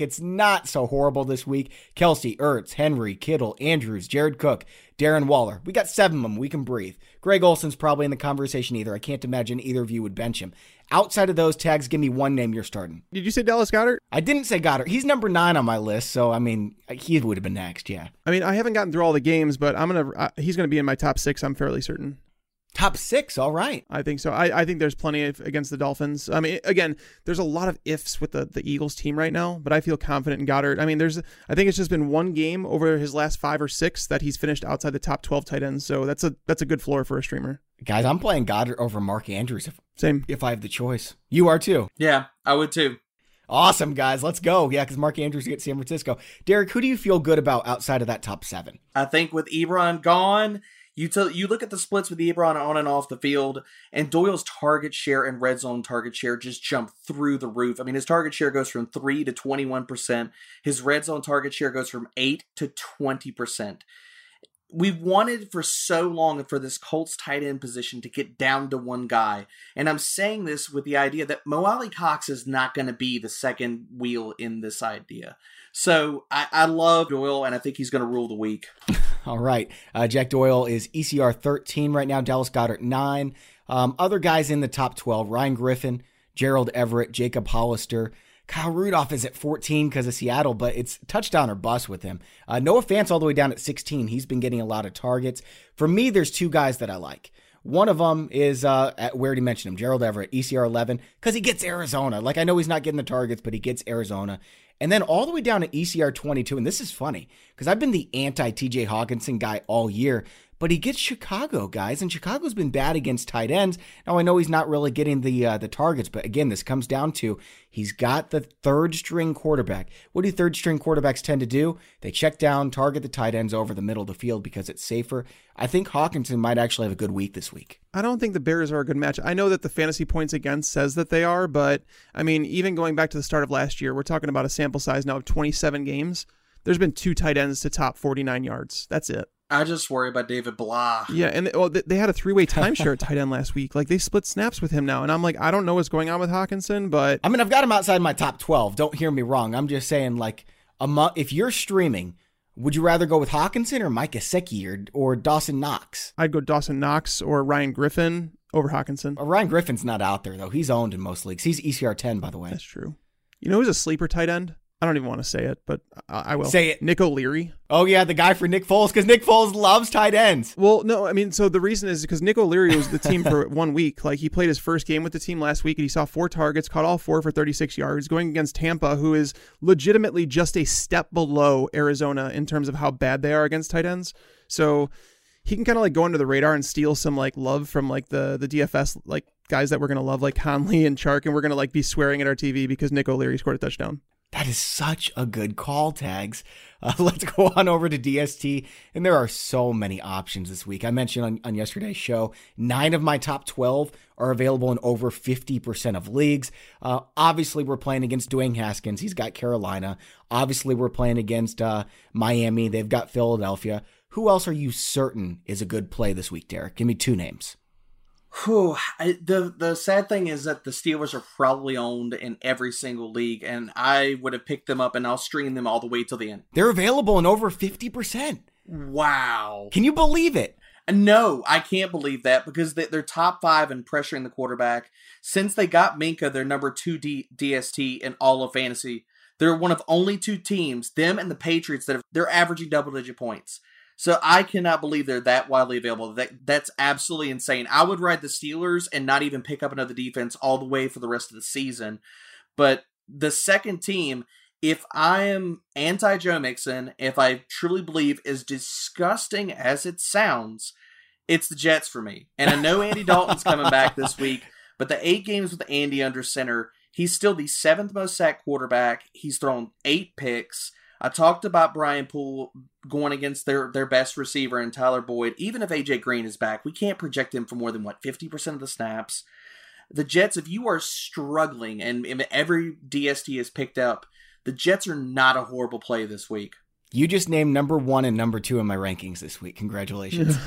It's not so horrible this week. Kelsey, Ertz, Henry, Kittle, Andrews, Jared Cook, Darren Waller. We got seven of them. We can breathe. Greg Olson's probably in the conversation either. I can't imagine either of you would bench him. Outside of those tags, give me one name you're starting. Did you say Dallas Goedert? I didn't say Goddard. He's number nine on my list, so, I mean, he would have been next, yeah. I mean, I haven't gotten through all the games, but I'm gonna. Uh, he's going to be in my top six, I'm fairly certain. Top six, all right. I think so. I, I think there's plenty of, against the Dolphins. I mean, again, there's a lot of ifs with the, the Eagles team right now, but I feel confident in Goddard. I mean, there's I think it's just been one game over his last five or six that he's finished outside the top twelve tight ends, so that's a that's a good floor for a streamer. Guys, I'm playing Goddard over Mark Andrews if, Same. if I have the choice. You are too. Yeah, I would too. Awesome, guys. Let's go. Yeah, because Mark Andrews gets San Francisco. Derek, who do you feel good about outside of that top seven? I think with Ebron gone, you t- you look at the splits with Ebron on and off the field, and Doyle's target share and red zone target share just jump through the roof. I mean, his target share goes from three to twenty-one percent. His red zone target share goes from eight to twenty percent. We've wanted for so long for this Colts tight end position to get down to one guy. And I'm saying this with the idea that Mo Alley Cox is not going to be the second wheel in this idea. So I, I love Doyle, and I think he's going to rule the week. All right. Uh, Jack Doyle is E C R thirteen right now. Dallas Goedert nine. Um, other guys in the top twelve, Ryan Griffin, Gerald Everett, Jacob Hollister. Kyle Rudolph is at fourteen because of Seattle, but it's touchdown or bust with him. Uh, Noah Fant's all the way down at sixteen. He's been getting a lot of targets. For me, there's two guys that I like. One of them is, uh, at, we already mentioned him, Gerald Everett, E C R eleven, because he gets Arizona. Like, I know he's not getting the targets, but he gets Arizona. And then all the way down to E C R twenty-two, and this is funny, because I've been the anti-T J Hawkinson guy all year, but he gets Chicago, guys, and Chicago's been bad against tight ends. Now, I know he's not really getting the uh, the targets, but again, this comes down to he's got the third-string quarterback. What do third-string quarterbacks tend to do? They check down, target the tight ends over the middle of the field because it's safer. I think Hawkinson might actually have a good week this week. I don't think the Bears are a good match. I know that the fantasy points against says that they are, but, I mean, even going back to the start of last year, we're talking about a sample size now of twenty-seven games. There's been two tight ends to top forty-nine yards. That's it. I just worry about David Blah. Yeah, and well, they had a three-way timeshare at tight end last week. Like, they split snaps with him now, and I'm like, I don't know what's going on with Hawkinson, but... I mean, I've got him outside my top twelve. Don't hear me wrong. I'm just saying, like, among, if you're streaming, would you rather go with Hawkinson or Mike Gesicki or, or Dawson Knox? I'd go Dawson Knox or Ryan Griffin over Hawkinson. Uh, Ryan Griffin's not out there, though. He's owned in most leagues. He's E C R ten, by the way. That's true. You know who's a sleeper tight end? I don't even want to say it, but I will. Say it. Nick O'Leary. Oh, yeah, the guy for Nick Foles, because Nick Foles loves tight ends. Well, no, I mean, so the reason is because Nick O'Leary was the team for one week. Like, he played his first game with the team last week, and he saw four targets, caught all four for thirty-six yards, going against Tampa, who is legitimately just a step below Arizona in terms of how bad they are against tight ends. So he can kind of, like, go under the radar and steal some, like, love from, like, the, the D F S, like, guys that we're going to love, like Conley and Chark, and we're going to, like, be swearing at our T V because Nick O'Leary scored a touchdown. That is such a good call, Tags. Uh, let's go on over to D S T. And there are so many options this week. I mentioned on, on yesterday's show, nine of my top twelve are available in over fifty percent of leagues. Uh, obviously, we're playing against Dwayne Haskins. He's got Carolina. Obviously, we're playing against uh, Miami. They've got Philadelphia. Who else are you certain is a good play this week, Derek? Give me two names. Whew. I, the the sad thing is that the Steelers are probably owned in every single league, and I would have picked them up, and I'll stream them all the way till the end. They're available in over fifty percent. Wow. Can you believe it? No, I can't believe that because they're top five in pressuring the quarterback. Since they got Minka, they're number two D- DST in all of fantasy. They're one of only two teams, them and the Patriots, that have, they're averaging double-digit points. So I cannot believe they're that widely available. That That's absolutely insane. I would ride the Steelers and not even pick up another defense all the way for the rest of the season. But the second team, if I am anti-Joe Mixon, if I truly believe as disgusting as it sounds, it's the Jets for me. And I know Andy Dalton's coming back this week, but the eight games with Andy under center, he's still the seventh most sacked quarterback. He's thrown eight picks. I talked about Brian Poole going against their, their best receiver in Tyler Boyd. Even if A J Green is back, we can't project him for more than, what, fifty percent of the snaps. The Jets, if you are struggling and if every D S T is picked up, the Jets are not a horrible play this week. You just named number one and number two in my rankings this week. Congratulations.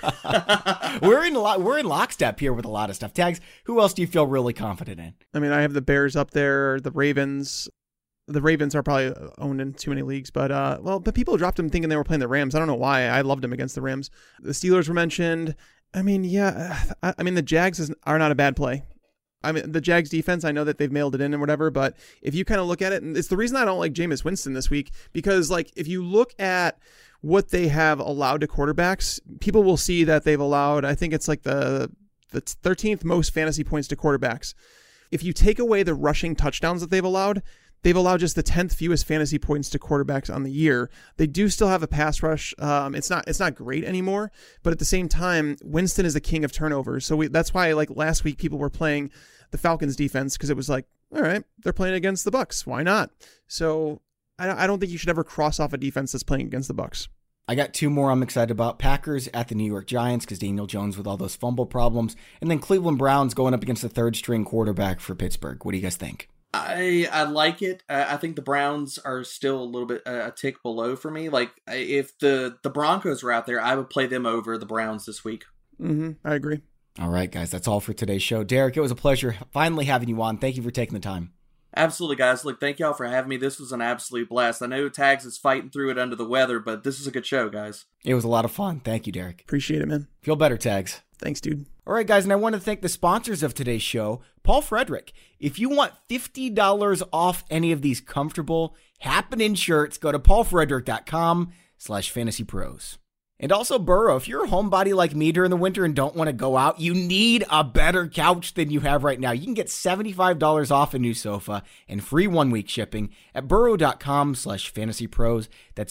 we're in lo- we're in lockstep here with a lot of stuff. Tags, who else do you feel really confident in? I mean, I have the Bears up there, the Ravens. The Ravens are probably owned in too many leagues, but uh, well, but people dropped him thinking they were playing the Rams. I don't know why. I loved him against the Rams. The Steelers were mentioned. I mean, yeah, I, I mean the Jags is, are not a bad play. I mean the Jags defense. I know that they've mailed it in and whatever, but if you kind of look at it, and it's the reason I don't like Jameis Winston this week, because like if you look at what they have allowed to quarterbacks, people will see that they've allowed. I think it's like the the thirteenth most fantasy points to quarterbacks. If you take away the rushing touchdowns that they've allowed, they've allowed just the tenth fewest fantasy points to quarterbacks on the year. They do still have a pass rush. Um, it's not it's not great anymore, but at the same time, Winston is the king of turnovers. So we, that's why like last week people were playing the Falcons defense because it was like, all right, they're playing against the Bucs. Why not? So I, I don't think you should ever cross off a defense that's playing against the Bucs. I got two more I'm excited about. Packers at the New York Giants because Daniel Jones with all those fumble problems. And then Cleveland Browns going up against the third string quarterback for Pittsburgh. What do you guys think? I I like it. Uh, I think the Browns are still a little bit uh, a tick below for me. Like if the, the Broncos were out there, I would play them over the Browns this week. Mm-hmm. I agree. All right, guys, that's all for today's show. Derek, it was a pleasure finally having you on. Thank you for taking the time. Absolutely, guys. Look, thank y'all for having me. This was an absolute blast. I know Tags is fighting through it under the weather, but this is a good show, guys. It was a lot of fun. Thank you, Derek. Appreciate it, man. Feel better, Tags. Thanks, dude. All right, guys, and I want to thank the sponsors of today's show, Paul Frederick. If you want fifty dollars off any of these comfortable, happening shirts, go to paulfrederick.com slash fantasypros. And also Burrow, if you're a homebody like me during the winter and don't want to go out, you need a better couch than you have right now. You can get seventy-five dollars off a new sofa and free one-week shipping at burrow.com slash fantasypros. That's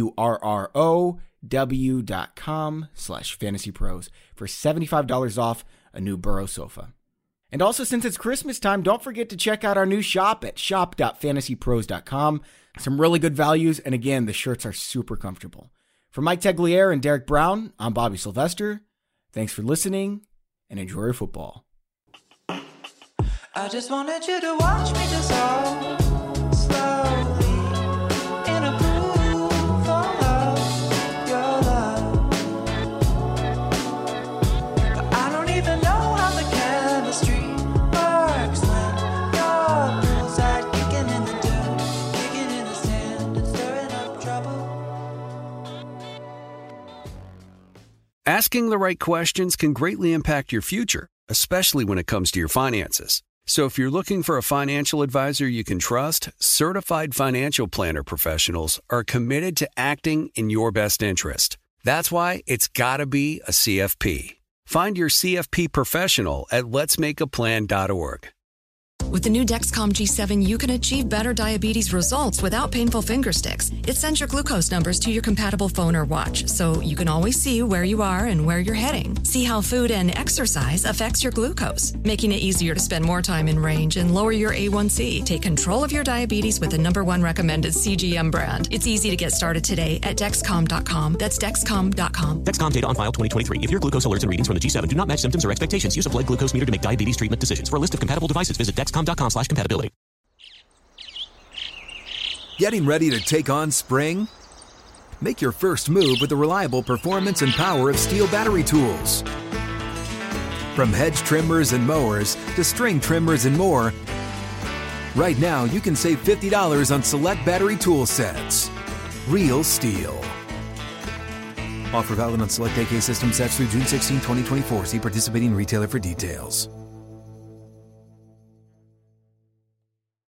B-U-R-R-O-W dot com slash fantasypros for seventy-five dollars off a new Burrow sofa. And also, since it's Christmas time, don't forget to check out our new shop at shop dot fantasypros dot com. Some really good values, and again, the shirts are super comfortable. For Mike Teglier and Derek Brown, I'm Bobby Sylvester. Thanks for listening, and enjoy your football. I just wanted you to watch me dissolve slowly in a pool of your love. But I don't even know how the chemistry works when your poolside kicking in the dirt, kicking in the sand and stirring up trouble. Asking the right questions can greatly impact your future, especially when it comes to your finances. So if you're looking for a financial advisor you can trust, certified financial planner professionals are committed to acting in your best interest. That's why it's got to be a C F P. Find your C F P professional at lets make a plan dot org. With the new Dexcom G seven, you can achieve better diabetes results without painful finger sticks. It sends your glucose numbers to your compatible phone or watch, so you can always see where you are and where you're heading. See how food and exercise affects your glucose, making it easier to spend more time in range and lower your A one C. Take control of your diabetes with the number one recommended C G M brand. It's easy to get started today at Dexcom dot com. That's Dexcom dot com. Dexcom data on file twenty twenty-three. If your glucose alerts and readings from the G seven do not match symptoms or expectations, use a blood glucose meter to make diabetes treatment decisions. For a list of compatible devices, visit Dexcom dot com slash compatibility. Getting ready to take on spring? Make your first move with the reliable performance and power of Steel battery tools. From hedge trimmers and mowers to string trimmers and more, right now you can save fifty dollars on select battery tool sets. Real Steel. Offer valid on select A K system sets through June sixteenth, twenty twenty-four. See participating retailer for details.